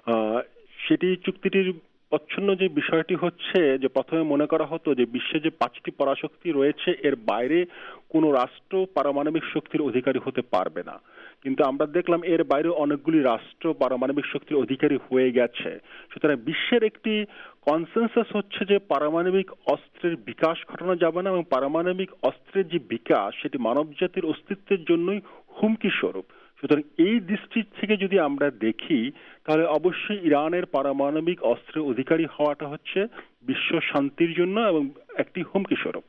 সেটি চুক্তিটির প্রচ্ছন্ন যে বিষয়টি হচ্ছে যে প্রথমে মনে করা হতো যে বিশ্বে যে পাঁচটি পরাশক্তি রয়েছে এর বাইরে কোনো রাষ্ট্র পারমাণবিক শক্তির অধিকারী হতে পারবে না। কিন্তু আমরা দেখলাম এর বাইরে অনেকগুলি রাষ্ট্র পারমাণবিক শক্তির অধিকারী হয়ে গেছে। সুতরাং বিশ্বের একটি কনসেনসাস হচ্ছে যে পারমাণবিক অস্ত্রের বিকাশ ঘটানো যাবে না, এবং পারমাণবিক অস্ত্রের যে বিকাশ সেটি মানব জাতির অস্তিত্বের জন্যই হুমকি স্বরূপ। সুতরাং এই দৃষ্টি থেকে যদি আমরা দেখি তাহলে অবশ্যই ইরানের পারমাণবিক অস্ত্রের অধিকারী হওয়াটা হচ্ছে বিশ্ব শান্তির জন্য এবং একটি হুমকি স্বরূপ।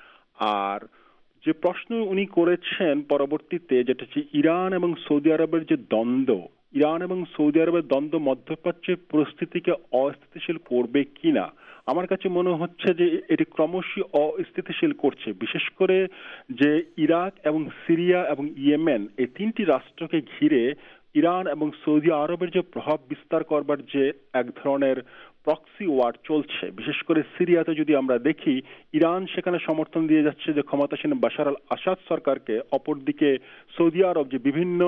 আর যে প্রশ্ন উনি করেছেন পরবর্তীতে, যেটা হচ্ছে ইরান এবং সৌদি আরবের যে দ্বন্দ্ব, ইরান এবং সৌদি আরবের দ্বন্দ্ব মধ্যপ্রাচ্যের পরিস্থিতিকে অস্থিতিশীল করবে কিনা, আমার কাছে মনে হচ্ছে যে এটি ক্রমশই অস্থিতিশীল করছে। বিশেষ করে যে ইরাক এবং সিরিয়া এবং ইয়েমেন, এই তিনটি রাষ্ট্রকে ঘিরে ইরান এবং সৌদি আরবের যে প্রভাব বিস্তার করবার যে এক ধরনের প্রক্সি ওয়ার চলছে। বিশেষ করে সিরিয়াতে যদি আমরা দেখি, ইরান সেখানে সমর্থন দিয়ে যাচ্ছে যে ক্ষমতাসীন বাশার আল আসাদ সরকারকে, অপরদিকে সৌদি আরব যে বিভিন্ন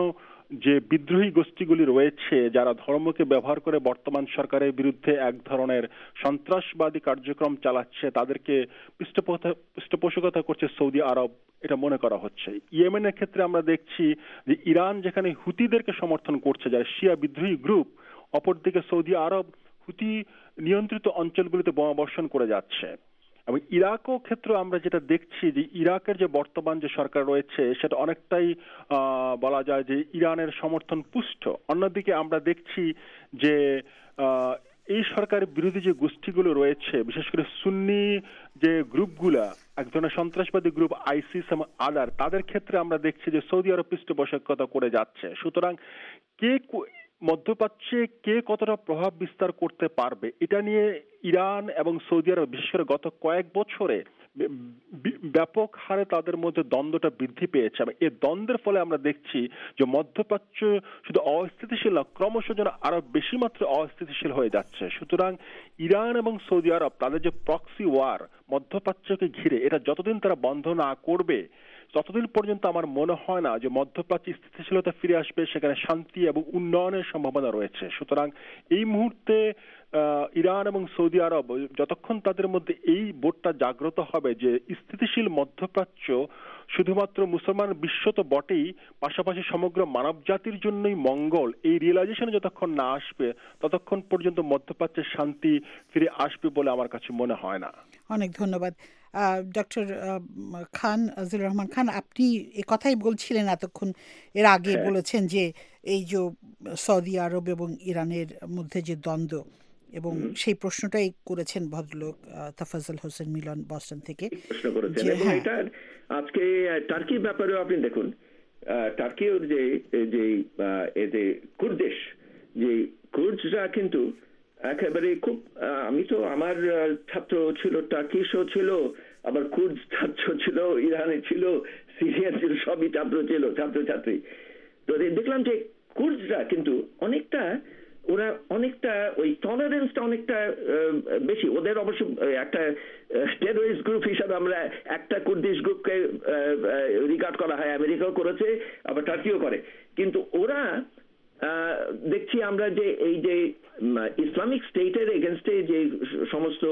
যে বিদ্রোহী গোষ্ঠীগুলি রয়েছে যারা ধর্মকে ব্যবহার করে বর্তমান সরকারের বিরুদ্ধে এক ধরনের সন্ত্রাসবাদী কার্যক্রম চালাচ্ছে, তাদেরকে পৃষ্ঠপোষকতা করছে সৌদি আরব, এটা মনে করা হচ্ছে। ইয়েমেনের ক্ষেত্রে আমরা দেখছি যে ইরান যেখানে হুতিদেরকে সমর্থন করছে, যারা শিয়া বিদ্রোহী গ্রুপ, অপরদিকে সৌদি আরব হুতি নিয়ন্ত্রিত অঞ্চলগুলিতে বোমা বর্ষণ করে যাচ্ছে। এবং ইরাকও ক্ষেত্রে আমরা যেটা দেখছি যে ইরাকের যে বর্তমান যে সরকার রয়েছে সেটা অনেকটাই বলা যায় যে ইরানের সমর্থন পুষ্ট। অন্যদিকে আমরা দেখছি যে এই সরকারের বিরোধী যে গোষ্ঠীগুলো রয়েছে, বিশেষ করে সুন্নি যে গ্রুপগুলা, এক ধরনের সন্ত্রাসবাদী গ্রুপ আইসিস এবং আদার, তাদের ক্ষেত্রে আমরা দেখছি যে সৌদি আরব পৃষ্ঠপোষকতা করে যাচ্ছে। সুতরাং কে মধ্যপ্রাচ্যে কে কতটা প্রভাব বিস্তার করতে পারবে এটা নিয়ে ইরান এবং সৌদি আরব বিশেষ করে গত কয়েক বছরে ব্যাপক হারে তাদের মধ্যে দ্বন্দ্বটা বৃদ্ধি পেয়েছে। এবং এই দ্বন্দ্বের ফলে আমরা দেখছি যে মধ্যপ্রাচ্য শুধু অস্থিতিশীল না, ক্রমশ যেন আরো বেশি মাত্রা অস্থিতিশীল হয়ে যাচ্ছে। সুতরাং ইরান এবং সৌদি আরব তাদের যে প্রক্সি ওয়ার মধ্যপ্রাচ্যকে ঘিরে, এটা যতদিন তারা বন্ধ না করবে ততদিন পর্যন্ত আমার মনে হয় না যে মধ্যপ্রাচ্যে স্থিতিশীলতা ফিরে আসবে, সেখানে শান্তি এবং উন্নয়নের সম্ভাবনা রয়েছে। সুতরাং এই মুহূর্তে ইরান এবং সৌদি আরব যতক্ষণ তাদের মধ্যে এই বোধটা জাগ্রত হবে যে স্থিতিশীল মধ্যপ্রাচ্য শুধুমাত্র মুসলমান বিশ্ব তো বটেই, পাশাপাশি সমগ্র মানব জাতির জন্যই মঙ্গল, এই রিয়েলাইজেশনে যতক্ষণ না আসবে ততক্ষণ পর্যন্ত মধ্যপ্রাচ্যের শান্তি ফিরে আসবে বলে আমার কাছে মনে হয় না। অনেক ধন্যবাদ ডক্টর খান, আজিজুর রহমান খান। আপনি এ কথাই বলছিলেন এতক্ষণ, এর আগে বলেছেন যে এই যে সৌদি আরব এবং ইরানের মধ্যে যে দ্বন্দ্ব, এবং সেই প্রশ্নটাই করেছেন ভদ্রলোক তাফাজ্জল হোসেন মিলন বস্টন থেকে। আজকে টার্কির ব্যাপারেও আপনি দেখুন, টার্কির যে যে কুর্দিশ যে কুর্দরা কিন্তু একেবারে খুব, আমি তো আমার ছাত্র ছিল টার্কিশও ছিল, আবার কুর্দ ছাত্র ছিল, ইরানে ছিল, সিরিয়ান ছিল, সবই ছাত্র ছিল, ছাত্রছাত্রী। তো দেখলাম যে কুর্দরা কিন্তু অনেকটা, ওরা অনেকটা ওই টলারেন্সটা অনেকটা বেশি। ওদের অবশ্য একটা টেররিস্ট গ্রুপ হিসাবে আমরা একটা কুর্দিশ গ্রুপকে রিগার্ড করা হয়, আমেরিকাও করেছে, আবার টার্কিও করে। কিন্তু ওরা দেখছি আমরা যে এই যে ইসলামিক স্টেটের এগেনস্টে যে সমস্ত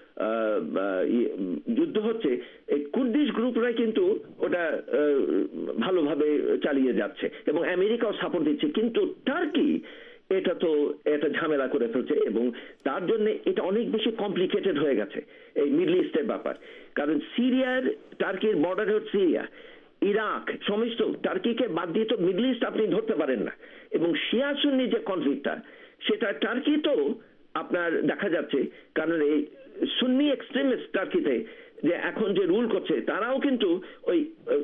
যুদ্ধ হচ্ছে, এই কুর্দিশ গ্রুপরাই কিন্তু ওটা ভালোভাবে চালিয়ে যাচ্ছে এবং আমেরিকাও সাপোর্ট দিচ্ছে। কিন্তু টার্কি এটা তো এটা ঝামেলা করে ফেলছে এবং তার জন্য এটা অনেক বেশি কমপ্লিকেটেড হয়ে গেছে এই মিডল ইস্টের ব্যাপার। কারণ সিরিয়ার, টার্কির বর্ডার হচ্ছে সিরিয়া, ইরাক, সমস্ত টার্কিকে বাদ দিয়ে তো মিডল ইস্ট আপনি ধরতে পারেন না। এবং শিয়া সুন্নি যে কনফ্লিক্টটা, সেটা টার্কি তো আপনার দেখা যাচ্ছে, কারণ এই সুন্নি এক্সট্রিমিস্ট টার্কিতে যে এখন যে রুল করছে তারাও কিন্তু ওই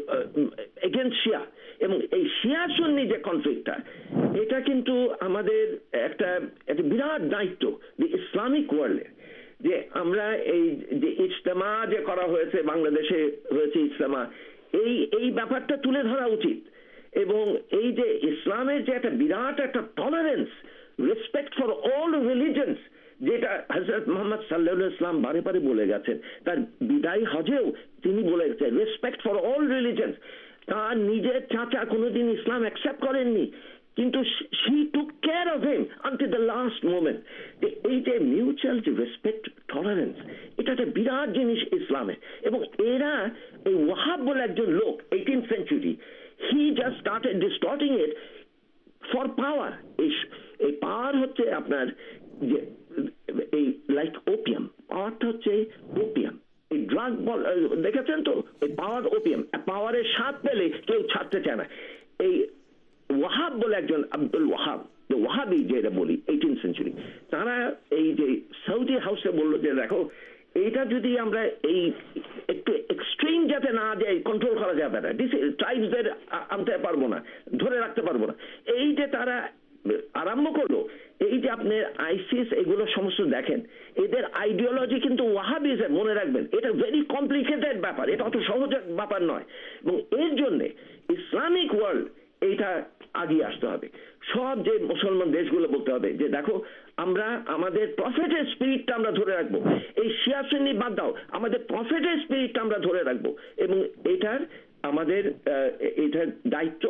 এগেনস্ট শিয়া, এবং এই শিয়া সুন্নি যে কনফ্লিক্টটা, এটা কিন্তু আমাদের একটা একটা বিরাট দায়িত্ব ইসলামিক ওয়ার্ল্ডে, যে আমরা এই যে ইজতেমা যে করা হয়েছে, বাংলাদেশে হয়েছে ইজতেমা, এই এই ব্যাপারটা তুলে ধরা উচিত। এবং এই যে ইসলামের যে একটা বিরাট একটা tolerance, respect for all religions, যেটা হযরত মুহাম্মদ সাল্লাল্লাহু আলাইহি ওয়াসাল্লাম বারে বারে বলে গেছেন, তার বিদায় হজেও তিনি বলে গেছেন রেসপেক্ট ফর অল রিলিজনস। তার নিজের চাচা কোনোদিন ইসলাম অ্যাকসেপ্ট করেননি, কিন্তু she took care of him until the last moment. এই যে মিউচুয়াল যে রেসপেক্ট, টলারেন্স, এটা একটা বিরাট জিনিস ইসলামে। এবং এরা এই ওয়াহাব বলে একজন লোক eighteenth century, he just started distorting it for power. এই পাওয়ার হচ্ছে আপনার যে এই লাইক ওপিয়াম, পাওয়ারটা হচ্ছে ওপিয়াম, এই ড্রাগ বল দেখেছেন তো, এই পাওয়ার ওপিয়াম, পাওয়ারের স্বাদ পেলে কেউ ছাড়তে চায় না। এই ওয়াহাব বলে একজন, আব্দুল ওয়াহাব, ওয়াহাবি যেটা বলি এইটিন সেঞ্চুরি, তারা এই যে সৌদি হাউসে বললো যে দেখো এইটা যদি আমরা এই একটু এক্সট্রিম যাতে না যায়, কন্ট্রোল করা যাবে না, ট্রাইবসদের আনতে পারবো না, ধরে রাখতে পারবো না। এই যে তারা আরম্ভ করলো, এই যে আপনার আইসিস এগুলো সমস্ত দেখেন, এদের আইডিওলজি কিন্তু ওয়াহাবিজম, মনে রাখবেন এটা ভেরি কমপ্লিকেটেড ব্যাপার, এটা অত সহজ ব্যাপার নয়। এবং এর জন্য ইসলামিক ওয়ার্ল্ড এইটা আগিয়ে আসতে হবে। সব যে মুসলমান দেশগুলো বলতে হবে যে দেখো আমরা আমাদের প্রফেটের স্পিরিটটা আমরা ধরে রাখবো, এই শিয়া সুন্নি বাদ দাও, আমাদের প্রফেটের স্পিরিটটা আমরা ধরে রাখবো। এবং এটার আমাদের এটার দায়িত্ব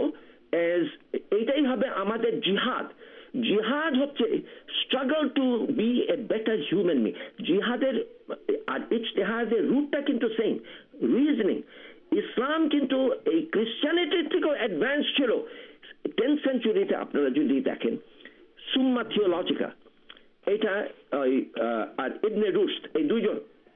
এইটাই হবে আমাদের জিহাদ। জিহাদ হচ্ছে struggle to be a better human being. জিহাদের আর ইজতিহাদের রুটটা কিন্তু সেম, রিজনিং। ইসলাম কিন্তু এই ক্রিশ্চিয়ানিটির থেকেও অ্যাডভান্স ছিল। টেন্থ সেঞ্চুরিতে আপনারা যদি দেখেন সুম্মা থিওলজিকা, এটা আর ইবনে রুশদ, এই দুইজন,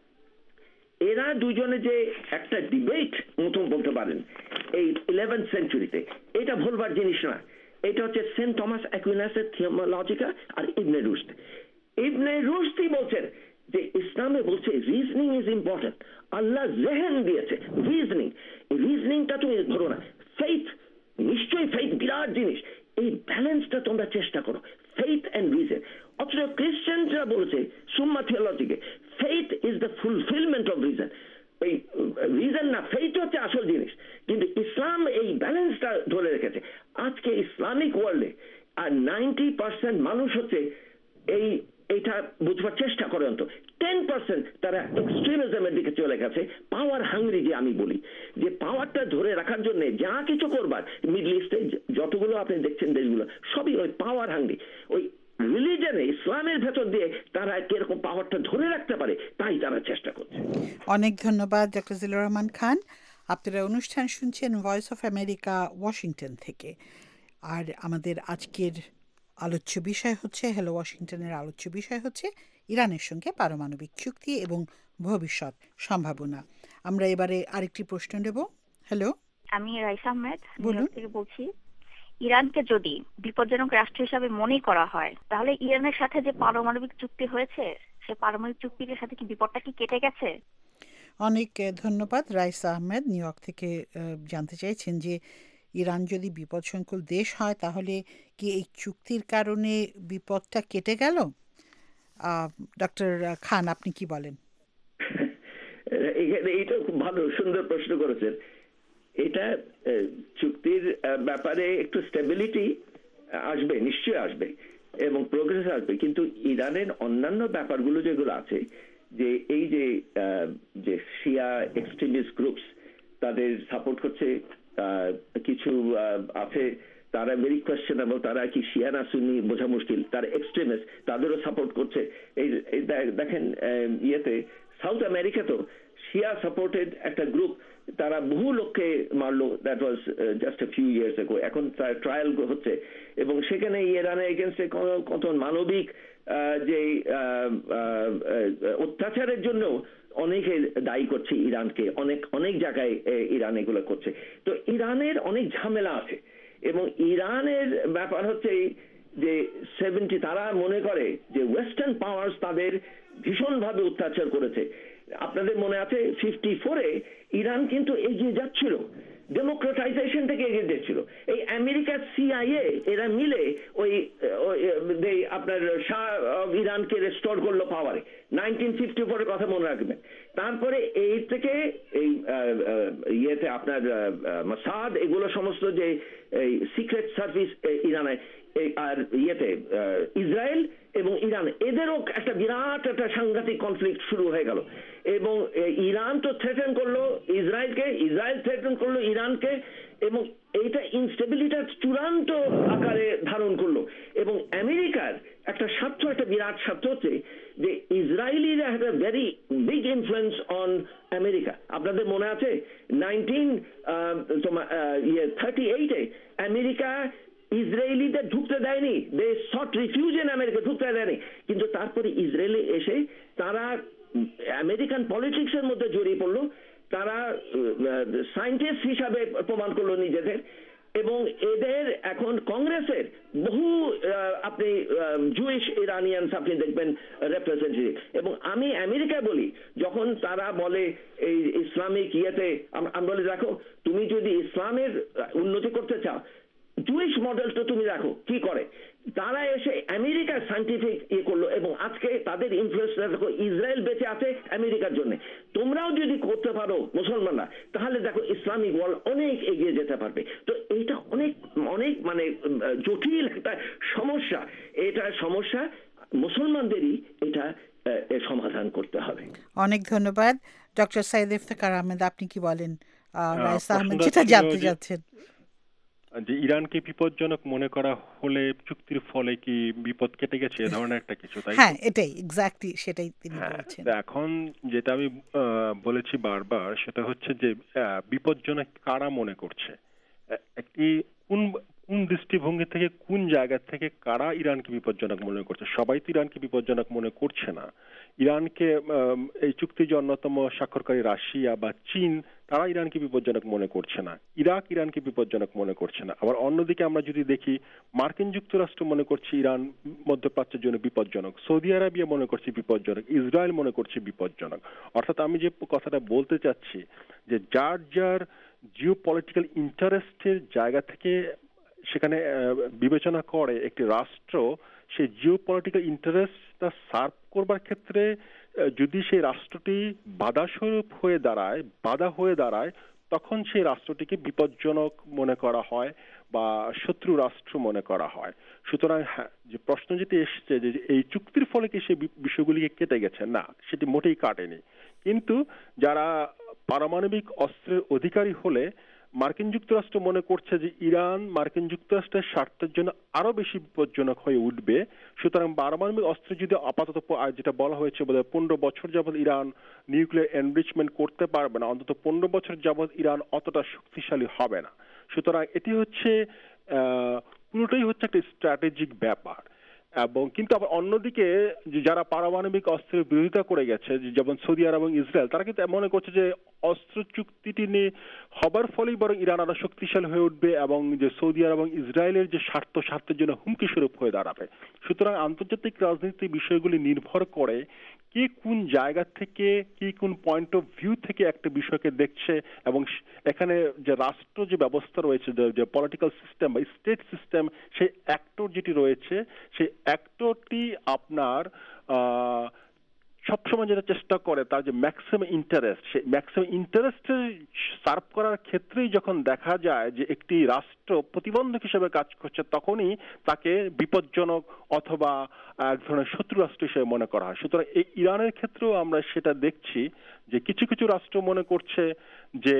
এরা দুইজনে যে একটা ডিবেট মতন বলতে পারেন এই ইলেভেন্থ সেঞ্চুরিতে, এটা ভুলবার জিনিস না। এটা হচ্ছে সেন্ট থমাস অ্যাকুইনাসের থিওলজিকা আর ইবনে রুশদ। ইবনে রুশদই বলছেন যে ইসলামে বলছে রিজনিং ইজ ইম্পর্টেন্ট। আল্লাহ জেহেন দিয়েছে, রিজনিং, রিজনিংটা তুমি ধরো না। ফেইথ, নিশ্চয়ই ফেইথ বিরাট জিনিস, এই ব্যালেন্সটা তোমরা চেষ্টা করো, ফেইথ অ্যান্ড রিজন। অথচ ক্রিশ্চিয়ানরা বলেছে সুম্মা থিওলজিকে faith is the fulfilment of reason. এই রিজন না, ফেইথ হচ্ছে আসল জিনিস। কিন্তু ইসলাম এই ব্যালেন্সটা ধরে রেখেছে। আজকে ইসলামিক ওয়ার্ল্ডে আর নাইনটি পার্সেন্ট মানুষ হচ্ছে এই এটা বুঝবার চেষ্টা করে, অন্তত টেন পার্সেন্ট তারা এক্সট্রিমিজমের দিকে চলে গেছে। পাওয়ার হাংরি যে আমি বলি, যে পাওয়ারটা ধরে রাখার জন্য যা কিছু করবার, মিডল ইস্টে যতগুলো আপনি দেখছেন দেশগুলো সবই ওই পাওয়ার হাংরি। ওই রিলিজনে ইসলামের ভেতর দিয়ে তারা কিরকম পাওয়ারটা ধরে রাখতে পারে তাই তারা চেষ্টা করছে। অনেক ধন্যবাদ ডক্টর জিল্লুর রহমান খান। আপনারা অনুষ্ঠান শুনছেন ভয়েস অফ আমেরিকা ওয়াশিংটন থেকে। আর আমাদের আজকের আলোচ্য বিষয় হচ্ছে, হ্যালো ওয়াশিংটনের আলোচ্য বিষয় হচ্ছে ইরানের সঙ্গে পারমাণবিক চুক্তি এবং ভবিষ্যৎ সম্ভাবনা। আমরা এবারে আরেকটি প্রশ্ন নেব। হ্যালো, আমি রাইসা আহমেদ নিউ ইয়র্ক থেকে বলছি। ইরানকে যদি বিপজ্জনক রাষ্ট্র হিসাবে মনে করা হয়, তাহলে ইরানের সাথে যে পারমাণবিক চুক্তি হয়েছে, সে পারমাণবিক চুক্তির সাথে কি বিপদটা কি কেটে গেছে? অনেক ধন্যবাদ। রাইসা আহমেদ নিউ ইয়র্ক থেকে জানতে চাইছেন যে ইরান যদি বিপদসংকুল দেশ হয় তাহলে কি এই চুক্তির কারণে বিপদটা কেটে গেল? ডক্টর খান, আপনি কি বলেন? এইটা খুব ভালো, সুন্দর প্রশ্ন করেছেন। এটা চুক্তির ব্যাপারে একটু স্টেবিলিটি আসবে, নিশ্চয়ই আসবে, এবং প্রোগ্রেস আসবে। কিন্তু ইরানের অন্যান্য ব্যাপারগুলো যেগুলো আছে, যে এই যে যে শিয়া এক্সট্রিমিস্ট গ্রুপস তাদের সাপোর্ট করছে, কিছু আছে তারা ভেরি কোয়েশ্চেনেবল, তারা কি শিয়া না সুন্নি বোঝা মুশকিল, তারা এক্সট্রিমিস্ট, তাদেরও সাপোর্ট করছে। এই দেখেন ইয়েতে সাউথ আমেরিকাতেও শিয়া সাপোর্টেড একটা গ্রুপ, তারা বহু লোককে মারলো, that was just a few years ago. এখন তার ট্রায়াল হচ্ছে এবং সেখানে ইরানের এগেনস্টে কত মানবিক যে অত্যাচারের জন্য অনেকে দায়ী করছে ইরানকে, অনেক অনেক জায়গায় ইরান এগুলো করছে। তো ইরানের অনেক ঝামেলা আছে এবং ইরানের ব্যাপার হচ্ছে যে সেভেন্টি তারা মনে করে যে ওয়েস্টার্ন পাওয়ার্স তাদের ভীষণভাবে অত্যাচার করেছে। আপনাদের মনে আছে ফিফটি ফোরে ইরান কিন্তু এগিয়ে যাচ্ছিল, ডেমোক্রেটাইজেশন থেকে এগিয়ে যাচ্ছিল। এই আমেরিকার সিআইএ এরা মিলে ওই আপনার শাহ ইরানকে রেস্টোর করলো পাওয়ারে, নাইনটিন ফিফটি ফোরের কথা মনে রাখবেন। তারপরে এই থেকে এই ইয়েতে আপনার মাসাদ এগুলো সমস্ত যে সিক্রেট সার্ভিস ইরানে আর ইয়েতে ইসরায়েল এবং ইরান, এদেরও একটা বিরাট একটা সাংঘাতিক কনফ্লিক্ট শুরু হয়ে গেল। এবং ইরান তো থ্রেটেন করলো ইসরায়েলকে, ইসরায়েল থ্রেটেন করলো ইরানকে, এবং এইটা ইনস্টেবিলিটি চূড়ান্ত আকারে ধারণ করলো। এবং আমেরিকার একটা স্বার্থ, একটা বিরাট স্বার্থ হচ্ছে যে ইসরায়েলিরা have a very big influence on America. আপনাদের মনে আছে নাইনটিন তোমার ইয়ে থার্টি এইটে আমেরিকা ইসরায়েলিদের ঢুকতে দেয়নি, they sought refuge in America, ঢুকতে দেয়নি। কিন্তু তারপরে ইসরায়েলে এসে তারা আমেরিকান পলিটিক্সের মধ্যে জড়িয়ে পড়লো, তারা সায়েন্টিস্ট হিসাবে প্রমাণ করলো নিজেদের, এবং এদের এখন কংগ্রেসের বহু আপনি জুইশ ইরানিয়ানস আপনি দেখবেন রেপ্রেজেন্টেটিভ। এবং আমি আমেরিকায় বলি, যখন তারা বলে এই ইসলামিক ইয়েতে, আমি বলি দেখো তুমি যদি ইসলামের উন্নতি করতে চাও, জুইশ মডেলটা তুমি দেখো কি করে। তারা এসে আমেরিকার সায়েন্টিফিক ইয়ে করলো এবং আজকে তাদের ইনফ্লুয়েন্সটা দেখো, ইসরায়েল বেঁচে আছে আমেরিকার জন্য। তোমরাও যদি করতে পারো মুসলমানরা, তাহলে দেখো ইসলামিক ওয়ার্ল্ড অনেক এগিয়ে যেতে পারবে। তো এইটা অনেক অনেক মানে জটিল একটা সমস্যা। এটা সমস্যা মুসলমানদেরই এটা সমাধান করতে হবে। অনেক ধন্যবাদ ডক্টর সাইদ ইফতেখার আহমেদ। আপনি কি বলেন রাইসা আহমেদ যেটা জানতে যাচ্ছেন? যে ইরানকে বিপজ্জনক মনে করা হলে চুক্তির ফলে কি বিপদ কেটে গেছে এ ধরনের একটা কিছু, তাই? হ্যাঁ, এটাই এক্স্যাক্টলি সেটাই তিনি বলছেন। এখন যেটা আমি বলেছি বারবার সেটা হচ্ছে যে বিপজ্জনক কারা মনে করছে, একটি কোন কোন দৃষ্টিভঙ্গি থেকে কোন জায়গা থেকে কারা ইরানকে বিপজ্জনক মনে করছে। সবাই তো ইরানকে বিপজ্জনক মনে করছে না। ইরানকে এই চুক্তির যে অন্যতম স্বাক্ষরকারী রাশিয়া বা চীন তারা ইরানকে বিপজ্জনক মনে করছে না, ইরাক ইরানকে বিপজ্জনক মনে করছে না। আবার অন্যদিকে আমরা যদি দেখি মার্কিন যুক্তরাষ্ট্র মনে করছে ইরান মধ্যপ্রাচ্যের জন্য বিপজ্জনক, সৌদি আরবিয়া মনে করছে বিপজ্জনক, ইসরায়েল মনে করছে বিপজ্জনক। অর্থাৎ আমি যে কথাটা বলতে চাচ্ছি যে যার যার জিও পলিটিক্যাল ইন্টারেস্টের জায়গা থেকে সেখানে বিবেচনা করে একটি রাষ্ট্র সেই জিও পলিটিক্যাল ইন্টারেস্টটা সার্ভ করবার ক্ষেত্রে যদি সেই রাষ্ট্রটি বাধাস্বরূপ হয়ে দাঁড়ায় বাধা হয়ে দাঁড়ায় তখন সেই রাষ্ট্রটিকে বিপজ্জনক মনে করা হয় বা শত্রু রাষ্ট্র মনে করা হয়। সুতরাং হ্যাঁ, যে প্রশ্ন যেটি এসছে যে এই চুক্তির ফলে কি সেই বিষয়গুলিকে কেটে গেছে, না, সেটি মোটেই কাটেনি। কিন্তু যারা পারমাণবিক অস্ত্রের অধিকারী হলে মার্কিন যুক্তরাষ্ট্র মনে করছে যে ইরান মার্কিন যুক্তরাষ্ট্রের স্বার্থের জন্য আরো বেশি বিপজ্জনক হয়ে উঠবে। সুতরাং পারমাণবিক অস্ত্র যদি আপাতত যেটা বলা হয়েছে বোধহয় পনেরো বছর যাবৎ ইরান নিউক্লিয়ার এনরিচমেন্ট করতে পারবে না, অন্তত পনেরো বছর যাবৎ ইরান অতটা শক্তিশালী হবে না। সুতরাং এটি হচ্ছে আহ পুরোটাই হচ্ছে একটা স্ট্র্যাটেজিক ব্যাপার। এবং কিন্তু আবার অন্যদিকে যারা পারমাণবিক অস্ত্রের বিরোধিতা করে গেছে যেমন সৌদি আরব এবং ইসরায়েল, তারা কিন্তু মনে করছে যে অস্ত্র চুক্তিটি নিয়ে হবার ফলেই বরং ইরান আরো শক্তিশালী হয়ে উঠবে এবং যে সৌদি আরব এবং ইসরায়েলের যে স্বার্থ স্বার্থের জন্য হুমকি স্বরূপ হয়ে দাঁড়াবে। সুতরাং আন্তর্জাতিক রাজনীতি বিষয়গুলি নির্ভর করে কে কোন জায়গা থেকে কি কোন পয়েন্ট অফ ভিউ থেকে একটা বিষয়কে দেখছে এবং এখানে যে রাষ্ট্র যে ব্যবস্থা রয়েছে যে পলিটিক্যাল সিস্টেম বা স্টেট সিস্টেম সেই অ্যাক্টর যেটি রয়েছে সেই অ্যাক্টরটি আপনার আহ সবসময় যেটা চেষ্টা করে তার যে ম্যাক্সিমাম ইন্টারেস্ট সেই ম্যাক্সিমাম ইন্টারেস্টে সার্ভ করার ক্ষেত্রেই যখন দেখা যায় যে একটি রাষ্ট্র প্রতিবন্ধক হিসেবে কাজ করছে তখনই তাকে বিপজ্জনক অথবা এক ধরনের শত্রু রাষ্ট্র হিসেবে মনে করা হয়। সুতরাং এই ইরানের ক্ষেত্রেও আমরা সেটা দেখছি যে কিছু কিছু রাষ্ট্র মনে করছে যে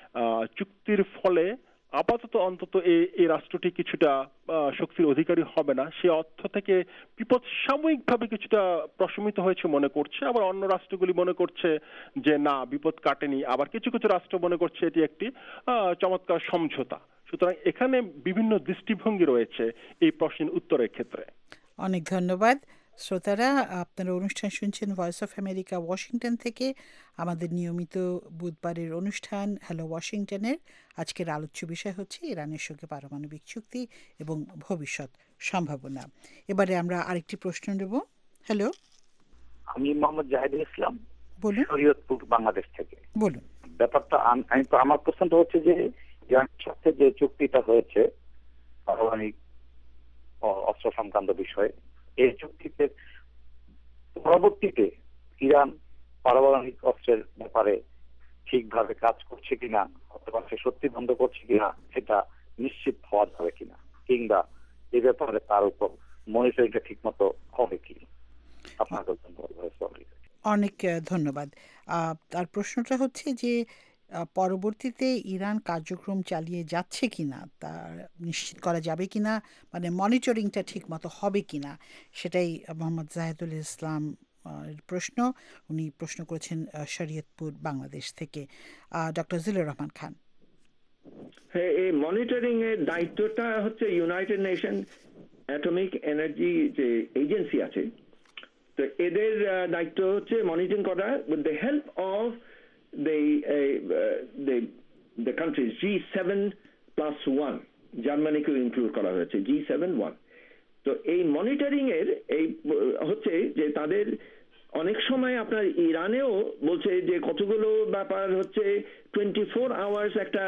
চুক্তির ফলে আপাতত অন্তত এই রাষ্ট্রটি কিছুটা শক্তির অধিকারী হবে না, সে অর্থ থেকে বিপদ সাময়িকভাবে কিছুটা প্রশমিত হয়েছে মনে করছে। আবার অন্য রাষ্ট্রগুলি মনে করছে যে না, বিপদ কাটেনি। আবার কিছু কিছু রাষ্ট্র মনে করছে এটি একটি চমৎকার সমঝোতা। সুতরাং এখানে বিভিন্ন দৃষ্টিভঙ্গি রয়েছে এই প্রশ্নের উত্তরের ক্ষেত্রে। অনেক ধন্যবাদ শ্রোতারা, আপনারা অনুষ্ঠান শুনছেন ভয়েস অফ আমেরিকা ওয়াশিংটন থেকে। আমাদের নিয়মিত বুধবারের অনুষ্ঠান হ্যালো ওয়াশিংটনের আজকের আলোচ্য বিষয় হচ্ছে ইরানের সঙ্গে পারমাণবিক চুক্তি এবং ভবিষ্যৎ সম্ভাবনা। এবারে আমরা আরেকটি প্রশ্ন নেব। হ্যালো, আমি মোহাম্মদ জাহিদুল ইসলাম, বলুন। শরীয়তপুর, বাংলাদেশ থেকে। বলুন। ব্যাপারটা আমি আমার প্রশ্নটা হচ্ছে যে ইরানের সাথে যে চুক্তিটা হয়েছে পারমাণবিক অস্ত্র সংক্রান্ত বিষয়ে, এই চুক্তিতে পরবর্তীতে ইরান পারমাণবিক অস্ত্রের ব্যাপারে ঠিকভাবে কাজ করছে কিনা অথবা সে সত্যি বন্ধ করছে কিনা সেটা নিশ্চিত হওয়া যাবে কিনা, কিংবা এই ব্যাপারে তার উপর মনিটরিংটা ঠিক মতো হবে কি? আপনার অনেক ধন্যবাদ। তার প্রশ্নটা হচ্ছে যে পরবর্তীতে ইরান কার্যক্রম চালিয়ে যাচ্ছে কিনা তা নিশ্চিত করা যাবে কিনা, মানে মনিটরিংটা ঠিক মতো হবে কিনা, সেটাই মোহাম্মদ জাহিদুল ইসলাম প্রশ্ন। উনি প্রশ্ন করেছেন শরীয়তপুর, বাংলাদেশ থেকে। ডক্টর জিলুর রহমান খান। হ্যাঁ, এই মনিটরিং এর দায়িত্বটা হচ্ছে ইউনাইটেড নেশন অ্যাটমিক এনার্জি যে এজেন্সি আছে, তো এদের দায়িত্ব হচ্ছে মনিটরিং করা with the help of the uh, the the countries G seven plus one, জার্মানিকে ইনক্লুড করা হয়েছে জি সেভেন ওয়ান। তো এই মনিটরিং এর এই হচ্ছে যে তাদের অনেক সময় আপনার ইরানেও বলছে যে কতগুলো ব্যাপার হচ্ছে টোয়েন্টি ফোর আওয়ার্স একটা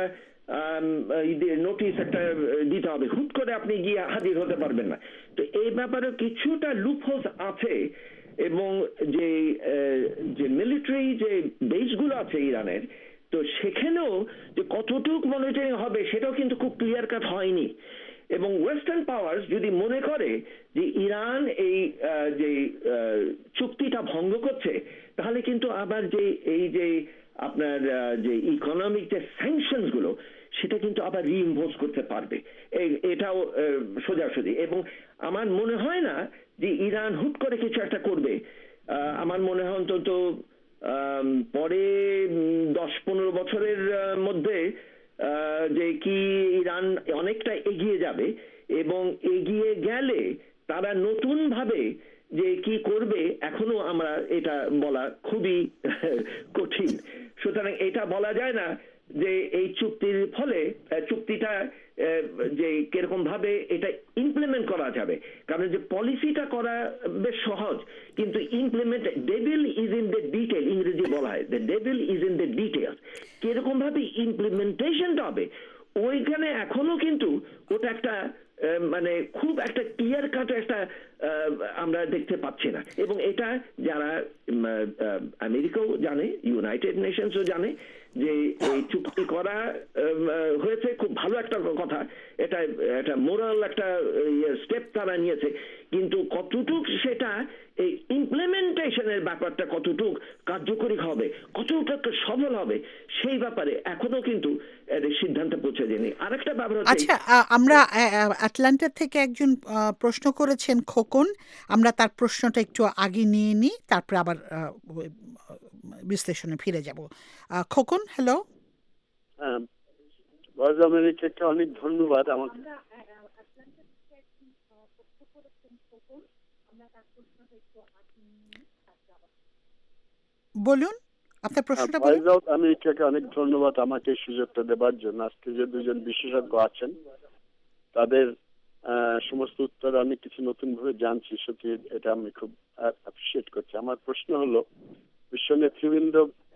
নোটিশ একটা দিতে হবে, হুট করে আপনি গিয়ে হাজির হতে পারবেন না। তো এই ব্যাপারে কিছুটা লুপহোলস আছে এবং যে যে মিলিটারি যে বেসগুলো আছে ইরানের, তো সেখানেও যে কতটুকু মনিটরিং হবে সেটাও কিন্তু খুব ক্লিয়ার কাট হয়নি। এবং ওয়েস্টার্ন পাওয়ার্স যদি মনে করে যে ইরান এই যে চুক্তিটা ভঙ্গ করছে, তাহলে কিন্তু আবার যে এই যে আপনার যে ইকোনমিক যে স্যাংশনস গুলো সেটা কিন্তু আবার রিইম্পোজ করতে পারবে, এটাও সোজাসুজি। এবং আমার মনে হয় না যে ইরান হুট করে কিছু একটা করবে। আমার মনে হয় অন্তত পরে দশ পনেরো বছরের মধ্যে যে কি ইরান অনেকটা এগিয়ে যাবে, এবং এগিয়ে গেলে তারা নতুন ভাবে যে কি করবে এখনো আমরা এটা বলা খুবই কঠিন। সুতরাং এটা বলা যায় না যে এই চুক্তির ফলে চুক্তিটা যে কিরকম ভাবে এটা ইমপ্লিমেন্ট করা যাবে, কারণ যে পলিসিটা করা বেশ সহজ, কিন্তু implement devil is in the detail, ইংরেজি বলা হয় the devil is in the details. কিরকম ভাবে ইমপ্লিমেন্টেশনটা হবে ওইখানে এখনো কিন্তু ওটা একটা মানে খুব একটা ক্লিয়ার কাট একটা আমরা দেখতে পাচ্ছি না। এবং এটা যারা আমেরিকাও জানে, ইউনাইটেড নেশনসও জানে যে এই চুক্তি করা হয়েছে, খুব ভালো একটা কথা, এটা একটা মোরাল একটা স্টেপ তারা নিয়েছে, কিন্তু কতটুক সেটা এই ইমপ্লিমেন্টেশনের ব্যাপারটা কতটুক কার্যকরী হবে, কতটুকু সফল হবে, সেই ব্যাপারে এখনো কিন্তু সিদ্ধান্ত পৌঁছে যায়নি। আরেকটা ব্যাপার, আচ্ছা, আমরা আটলান্টা থেকে একজন প্রশ্ন করেছেন খোকন, আমরা তার প্রশ্নটা একটু আগে নিয়ে নিই, তারপরে আবার বিশ্লেষণে ফিরে যাব। খোকন, হ্যালো। ভয়েস অফ আমেরিকাকে অনেক ধন্যবাদ। আমাকে বলুন আপনার প্রশ্নটা বলুন। ভয়েস অফ আমেরিকাকে অনেক ধন্যবাদ আমাকে সুযোগটা দেওয়ার জন্য। আজকে যে দুজন বিশেষজ্ঞ আছেন তাদের সমস্ত উত্তর আমি কিছু নতুন ভাবে জানছি, সত্যি এটা আমি খুব অ্যাপ্রিশিয়েট করছি। আমার প্রশ্ন হলো, বিশ্ব নেতৃবৃন্দ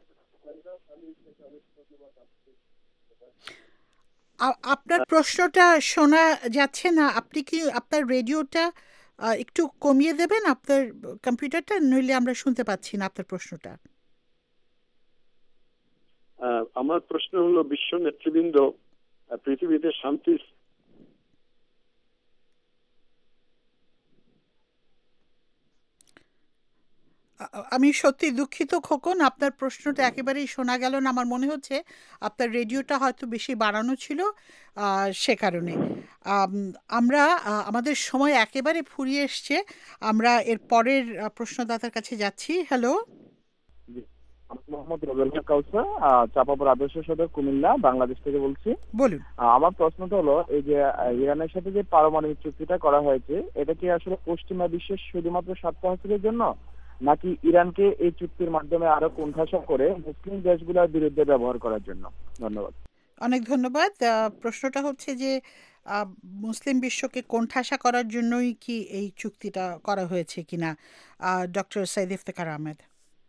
আপনার প্রশ্নটা শোনা যাচ্ছে না, আপনি কি আপনার রেডিওটা একটু কমিয়ে দেবেন, আপনার কম্পিউটারটা, নইলে আমরা শুনতে পাচ্ছি না আপনার প্রশ্নটা। আমার প্রশ্ন হলো, বিশ্ব নেতৃবৃন্দ পৃথিবীতে শান্তি আমি সত্যি দুঃখিত খোকন, আপনার প্রশ্নটা একেবারেই শোনা গেল না। আমার মনে হচ্ছে আপনার রেডিওটা হয়তো বেশি বাড়ানো ছিল, সে কারণে। আমরা আমাদের সময় একেবারে ফুরিয়ে এসছে, আমরা এর পরের প্রশ্নদাতার কাছে যাচ্ছি। হ্যালো, মোহাম্মদ রুবেল কাউসার, চাপাপুর আদর্শ সদর, কুমিল্লা, বাংলাদেশ থেকে বলছি। বলুন। আমার প্রশ্নটা হলো, এই যে ইরানের সাথে যে পারমাণবিক চুক্তিটা করা হয়েছে, এটা কি আসলে পশ্চিমা বিশ্বের শুধুমাত্র স্বার্থ হাসিলের জন্য, নাকি ইরানকে এই চুক্তির মাধ্যমে আরো কোণঠাসা করে মুসলিম দেশগুলোর বিরুদ্ধে ব্যবহার করার জন্য? ধন্যবাদ। অনেক ধন্যবাদ। প্রশ্নটা হচ্ছে যে মুসলিম বিশ্বকে কোণঠাসা করার জন্যই কি এই চুক্তিটা করা হয়েছে কিনা। ডক্টর সাইদ ইফতেখার আহমেদ।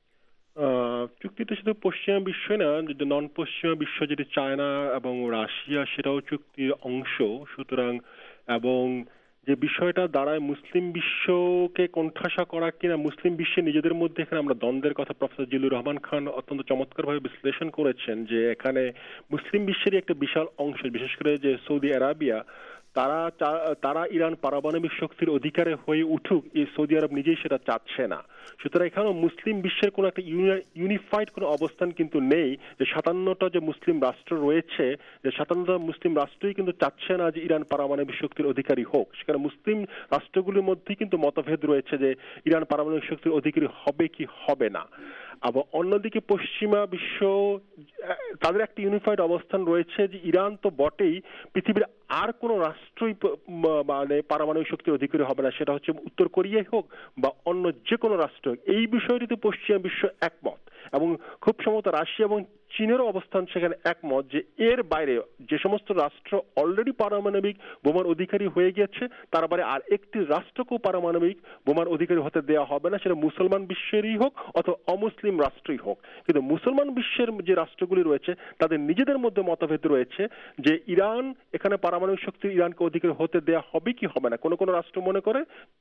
চুক্তিটা শুধু পশ্চিমা বিশ্ব না, যদি নন পশ্চিমা বিশ্ব যেটি চায়না এবং রাশিয়া, সেটাও চুক্তির অংশ। সুতরাং এবং যে বিষয়টা দাঁড়ায় মুসলিম বিশ্বকে কোণঠাসা করা কিনা, মুসলিম বিশ্বে নিজেদের মধ্যে এখানে আমরা দ্বন্দ্বের কথা প্রফেসর জিল্লুর রহমান খান অত্যন্ত চমৎকারভাবে বিশ্লেষণ করেছেন, যে এখানে মুসলিম বিশ্বেরই একটা বিশাল অংশ, বিশেষ করে যে সৌদি আরবিয়া, তারা তারা ইরান পারমাণবিক শক্তির অধিকারে হয়ে উঠুক, এই সৌদি আরব নিজেই সেটা চাচ্ছে না। সুতরাং এখানেও মুসলিম বিশ্বের কোনো একটা ইউনিফাইড কোনো অবস্থান কিন্তু নেই, যে সাতান্নটা যে মুসলিম রাষ্ট্র রয়েছে, যে সাতান্নটা মুসলিম রাষ্ট্রই কিন্তু চাচ্ছে না যে ইরান পারমাণবিক শক্তির অধিকারী হোক। সেখানে মুসলিম রাষ্ট্রগুলির মধ্যেই কিন্তু মতভেদ রয়েছে যে ইরান পারমাণবিক শক্তির অধিকারী হবে কি হবে না। আবার অন্যদিকে পশ্চিমা বিশ্ব, তাদের একটা ইউনিফাইড অবস্থান রয়েছে যে ইরান তো বটেই, পৃথিবীর আর কোনো রাষ্ট্রই মানে পারমাণবিক শক্তির অধিকারী হবে না, সেটা হচ্ছে উত্তর কোরিয়াই হোক বা অন্য যে কোনো রাষ্ট্র। এই বিষয়টিতে পশ্চিমা বিশ্ব একমত, এবং খুব সম্ভবত রাশিয়া এবং চীনেরও অবস্থান সেখানে একমত যে এর বাইরে যে সমস্ত রাষ্ট্র অলরেডি পারমাণবিক বোমার অধিকারী হয়ে গেছে, তার বাইরে আর একটি রাষ্ট্রকেও পারমাণবিক বোমার অধিকারী হতে দেওয়া হবে না, সেটা মুসলমান বিশ্বেরই হোক অথবা অমুসলিম রাষ্ট্রই হোক। কিন্তু মুসলমান বিশ্বের যে রাষ্ট্রগুলি রয়েছে তাদের নিজেদের মধ্যে মতভেদ রয়েছে যে ইরান এখানে পারমাণবিক শক্তির ইরানকে অধিকারী হতে দেওয়া হবে কি হবে না। কোনো কোনো রাষ্ট্র মনে করে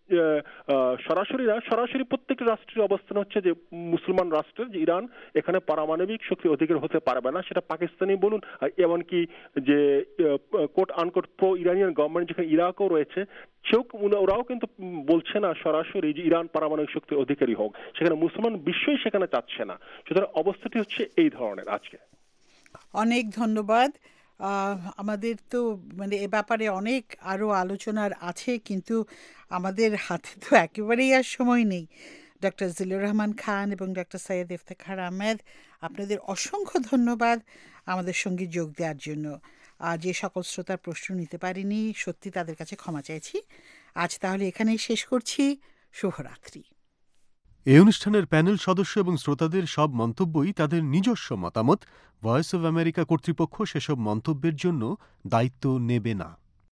সরাসরি না, সরাসরি প্রত্যেকটি রাষ্ট্রের অবস্থান হচ্ছে যে মুসলমান রাষ্ট্রের যে ইরান এখানে পারমাণবিক শক্তির অধিকারী হতে পারবে না, সেটা পাকিস্তানি বলুন, এমনকি যে quote unquote pro Iranian government যেখানে ইরাকও রয়েছে, সেও ওরাও কিন্তু বলছে না সরাসরি যে ইরান পারমাণবিক শক্তির অধিকারী হোক। সেখানে মুসলমান বিশ্বই সেখানে চাচ্ছে না। সুতরাং অবস্থাটি হচ্ছে এই ধরনের। আজকে অনেক ধন্যবাদ। আমাদের তো মানে এ ব্যাপারে অনেক আরও আলোচনার আছে, কিন্তু আমাদের হাতে তো একেবারেই আর সময় নেই। ডক্টর জিলুর রহমান খান এবং ডক্টর সৈয়দ ইফতেখার আহমেদ, আপনাদের অসংখ্য ধন্যবাদ আমাদের সঙ্গে যোগ দেওয়ার জন্য। আর যে সকল শ্রোতার প্রশ্ন নিতে পারিনি, সত্যি তাদের কাছে ক্ষমা চাইছি। আজ তাহলে এখানেই শেষ করছি। শুভরাত্রি। এই অনুষ্ঠানের প্যানেল সদস্য এবং শ্রোতাদের সব মন্তব্যই তাদের নিজস্ব মতামত। ভয়েস অব আমেরিকা কর্তৃপক্ষ সেসব মন্তব্যের জন্য দায়িত্ব নেবে না।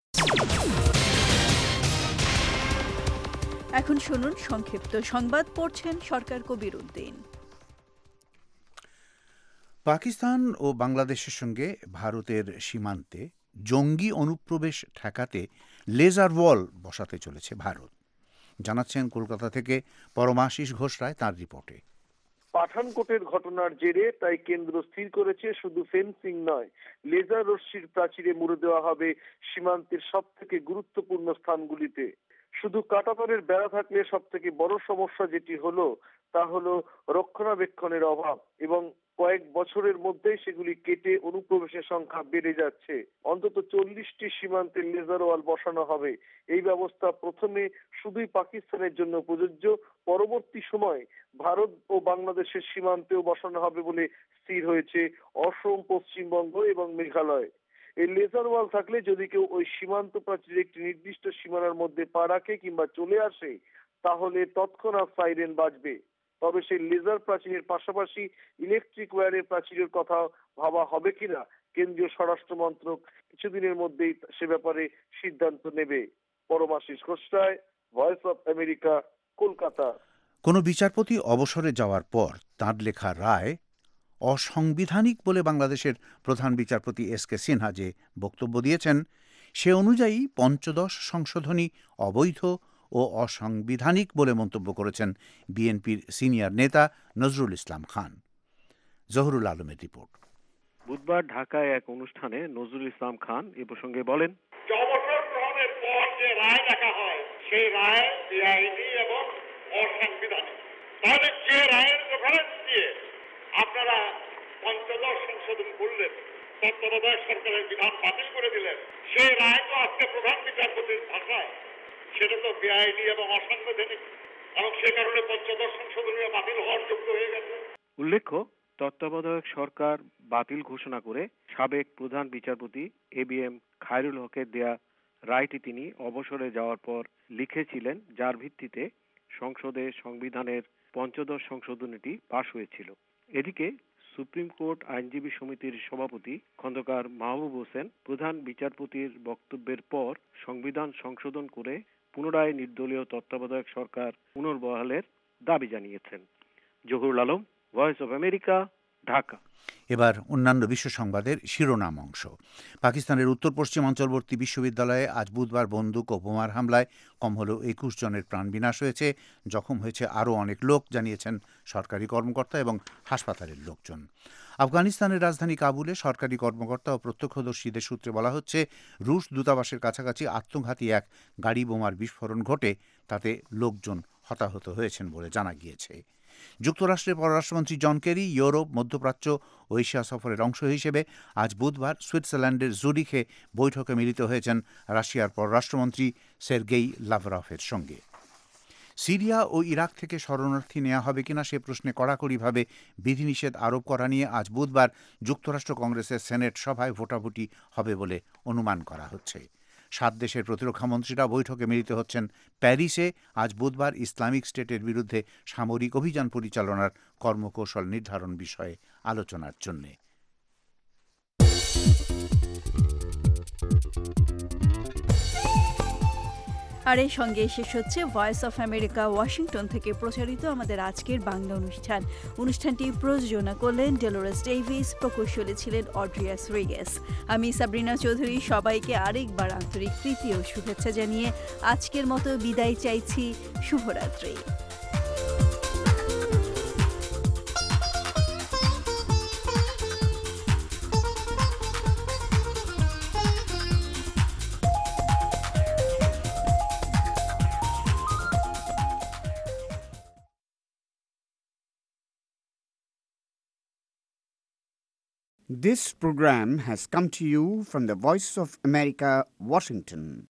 এখন শুনুন সংক্ষিপ্ত সংবাদ, পড়ছেন সরকার কবির উদ্দিন। পাকিস্তান ও বাংলাদেশের সঙ্গে ভারতের সীমান্তে জঙ্গি অনুপ্রবেশ ঠেকাতে লেজার ওয়াল বসাতে চলেছে ভারত, জানাচ্ছেন কলকাতা থেকে পরমাশিস ঘোষ রায় তাঁর রিপোর্টে। পাঠানকোটের ঘটনার জেরে তাই কেন্দ্র স্থির করেছে শুধু ফেন্সিং নয়, লেজার রশ্মির প্রাচীরে মুড়ে দেওয়া হবে সীমান্তের সব থেকে গুরুত্বপূর্ণ স্থানগুলিতে। শুধু কাঁটাতারের বেড়া থাকলে সব থেকে বড় সমস্যা যেটি হলো তা হলো রক্ষণাবেক্ষণের অভাব, এবং কয়েক বছরের মধ্যেই সেগুলি কেটে অনুপ্রবেশের সংখ্যা বেড়ে যাচ্ছে। অন্তত চল্লিশটি সীমান্তে লেজার ওয়াল বসানো হবে। এই ব্যবস্থা প্রথমে শুধুই পাকিস্তানের জন্য প্রযোজ্য, পরবর্তী সময় ভারত ও বাংলাদেশের সীমান্তেও বসানো হবে বলে স্থির হয়েছে অসম, পশ্চিমবঙ্গ এবং মেঘালয়। এই লেজার ওয়াল থাকলে যদি কেউ ওই সীমান্ত প্রাচীরের একটি নির্দিষ্ট সীমানার মধ্যে পা রাখে কিংবা চলে আসে, তাহলে তৎক্ষণাৎ সাইরেন বাজবে। তবে সেই লেজার প্রাচীরের পাশাপাশি ইলেকট্রিক ওয়্যারের প্রাচীরের কথা ভাবা হবে কিনা কেন্দ্রীয় স্বরাষ্ট্র মন্ত্রক কিছুদিনের মধ্যেই সে ব্যাপারে সিদ্ধান্ত নেবে। Paramashis Ghosh Roy, Voice of America, Kolkata. কোনো বিচারপতি অবসরে যাওয়ার পর তাঁর লেখা রায় অসাংবিধানিক বলে বাংলাদেশের প্রধান বিচারপতি এস কে সিনহা যে বক্তব্য দিয়েছেন, সে অনুযায়ী পঞ্চদশ সংশোধনী অবৈধ ও অসাংবিধানিক বলে মন্তব্য করেছেন বিএনপির সিনিয়র নেতা নজরুল ইসলাম খান। জহুরুল আলমের রিপোর্ট। বুধবার ঢাকায় এক অনুষ্ঠানে নজরুল ইসলাম খান এ প্রসঙ্গে বলেন, অবসর গ্রহণের পর যে রায় লেখা হয় সেই রায় বেআইনি এবং অসাংবিধানিক। তাহলে যে রায়ের রেফারেন্স দিয়ে আপনারা পঞ্চদশ সংশোধন করলেন, তত্ত্বাবধায়ক সরকারের বিধান বাতিল করে দিলেন, সেই রায় তো আজকে প্রধান বিচারপতির ভাষায় সেটা তো বেআইনি এবং অসাংবিধানিক, এবং সে কারণে পঞ্চদশ সংশোধনী বাতিল হওয়ার যোগ্য হয়ে গেছে। উল্লেখ্য, তত্ত্বাবধায়ক সরকার বাতিল ঘোষণা করে সাবেক প্রধান বিচারপতি এ বি এম খায়রুল হকের দেয়া রায়টি তিনি অবসরে যাওয়ার পর লিখেছিলেন, যার ভিত্তিতে সংসদে সংবিধানের পঞ্চদশ সংশোধনীটি পাশ হয়েছিল। এদিকে সুপ্রিম কোর্ট আইনজীবী সমিতির সভাপতি খন্দকার মাহবুব হোসেন প্রধান বিচারপতির বক্তব্যের পর সংবিধান সংশোধন করে পুনরায় নির্দলীয় তত্ত্বাবধায়ক সরকার পুনর্বহালের দাবি জানিয়েছেন। Zahurul Alam, voice of America, Dhaka. এবার অন্যান্য বিশ্ব সংবাদের শিরোনাম অংশ। পাকিস্তানের উত্তর পশ্চিমাঞ্চলবর্তী বিশ্ববিদ্যালয়ে আজ বুধবার বন্দুক ও বোমার হামলায় কম হলেও একুশ জনের প্রাণ বিনাশ হয়েছে। জখম হয়েছে আরও অনেক লোক, জানিয়েছেন সরকারি কর্মকর্তা এবং হাসপাতালের লোকজন। আফগানিস্তানের রাজধানী কাবুলে সরকারি কর্মকর্তা ও প্রত্যক্ষদর্শীদের সূত্রে বলা হচ্ছে, রুশ দূতাবাসের কাছাকাছি আত্মঘাতী এক গাড়ি বোমার বিস্ফোরণ ঘটে, তাতে লোকজন হতাহত হয়েছেন বলে জানা গিয়েছে। যুক্তরাষ্ট্রের পররাষ্ট্রমন্ত্রী জন কেরি ইউরোপ, মধ্যপ্রাচ্য ও এশিয়া সফরের অংশ হিসেবে আজ বুধবার সুইজারল্যান্ডের জুরিখে বৈঠকে মিলিত হয়েছেন রাশিয়ার পররাষ্ট্রমন্ত্রী সের্গেই লাভরভের সঙ্গে। সিরিয়া ও ইরাক থেকে শরণার্থী নেওয়া হবে কিনা সে প্রশ্নে কড়াকড়িভাবে বিধিনিষেধ আরোপ করা নিয়ে আজ বুধবার যুক্তরাষ্ট্র কংগ্রেসের সেনেট সভায় ভোটাভুটি হবে বলে অনুমান করা হচ্ছে। সাত দেশের প্রতিরক্ষা মন্ত্রীরা বৈঠকে মিলিত হচ্ছেন প্যারিসে আজ বুধবার ইসলামিক স্টেটের বিরুদ্ধে সামরিক অভিযান পরিচালনার কর্মকৌশল নির্ধারণ বিষয়ে আলোচনার জন্য। আর এই সঙ্গে শেষ হচ্ছে ভয়েস অফ আমেরিকা ওয়াশিংটন থেকে প্রচারিত আমাদের আজকের বাংলা অনুষ্ঠান। অনুষ্ঠানটি প্রযোজনা করলেন ডেলোরেস ডেভিস, প্রকৌশলী ছিলেন অড্রিয়াস রিগেস। আমি সাবরিনা চৌধুরী সবাইকে আরেকবার আন্তরিক প্রীতি ও শুভেচ্ছা জানিয়ে আজকের মতো বিদায় চাইছি। শুভরাত্রি। This program has come to you from the Voice of America, Washington.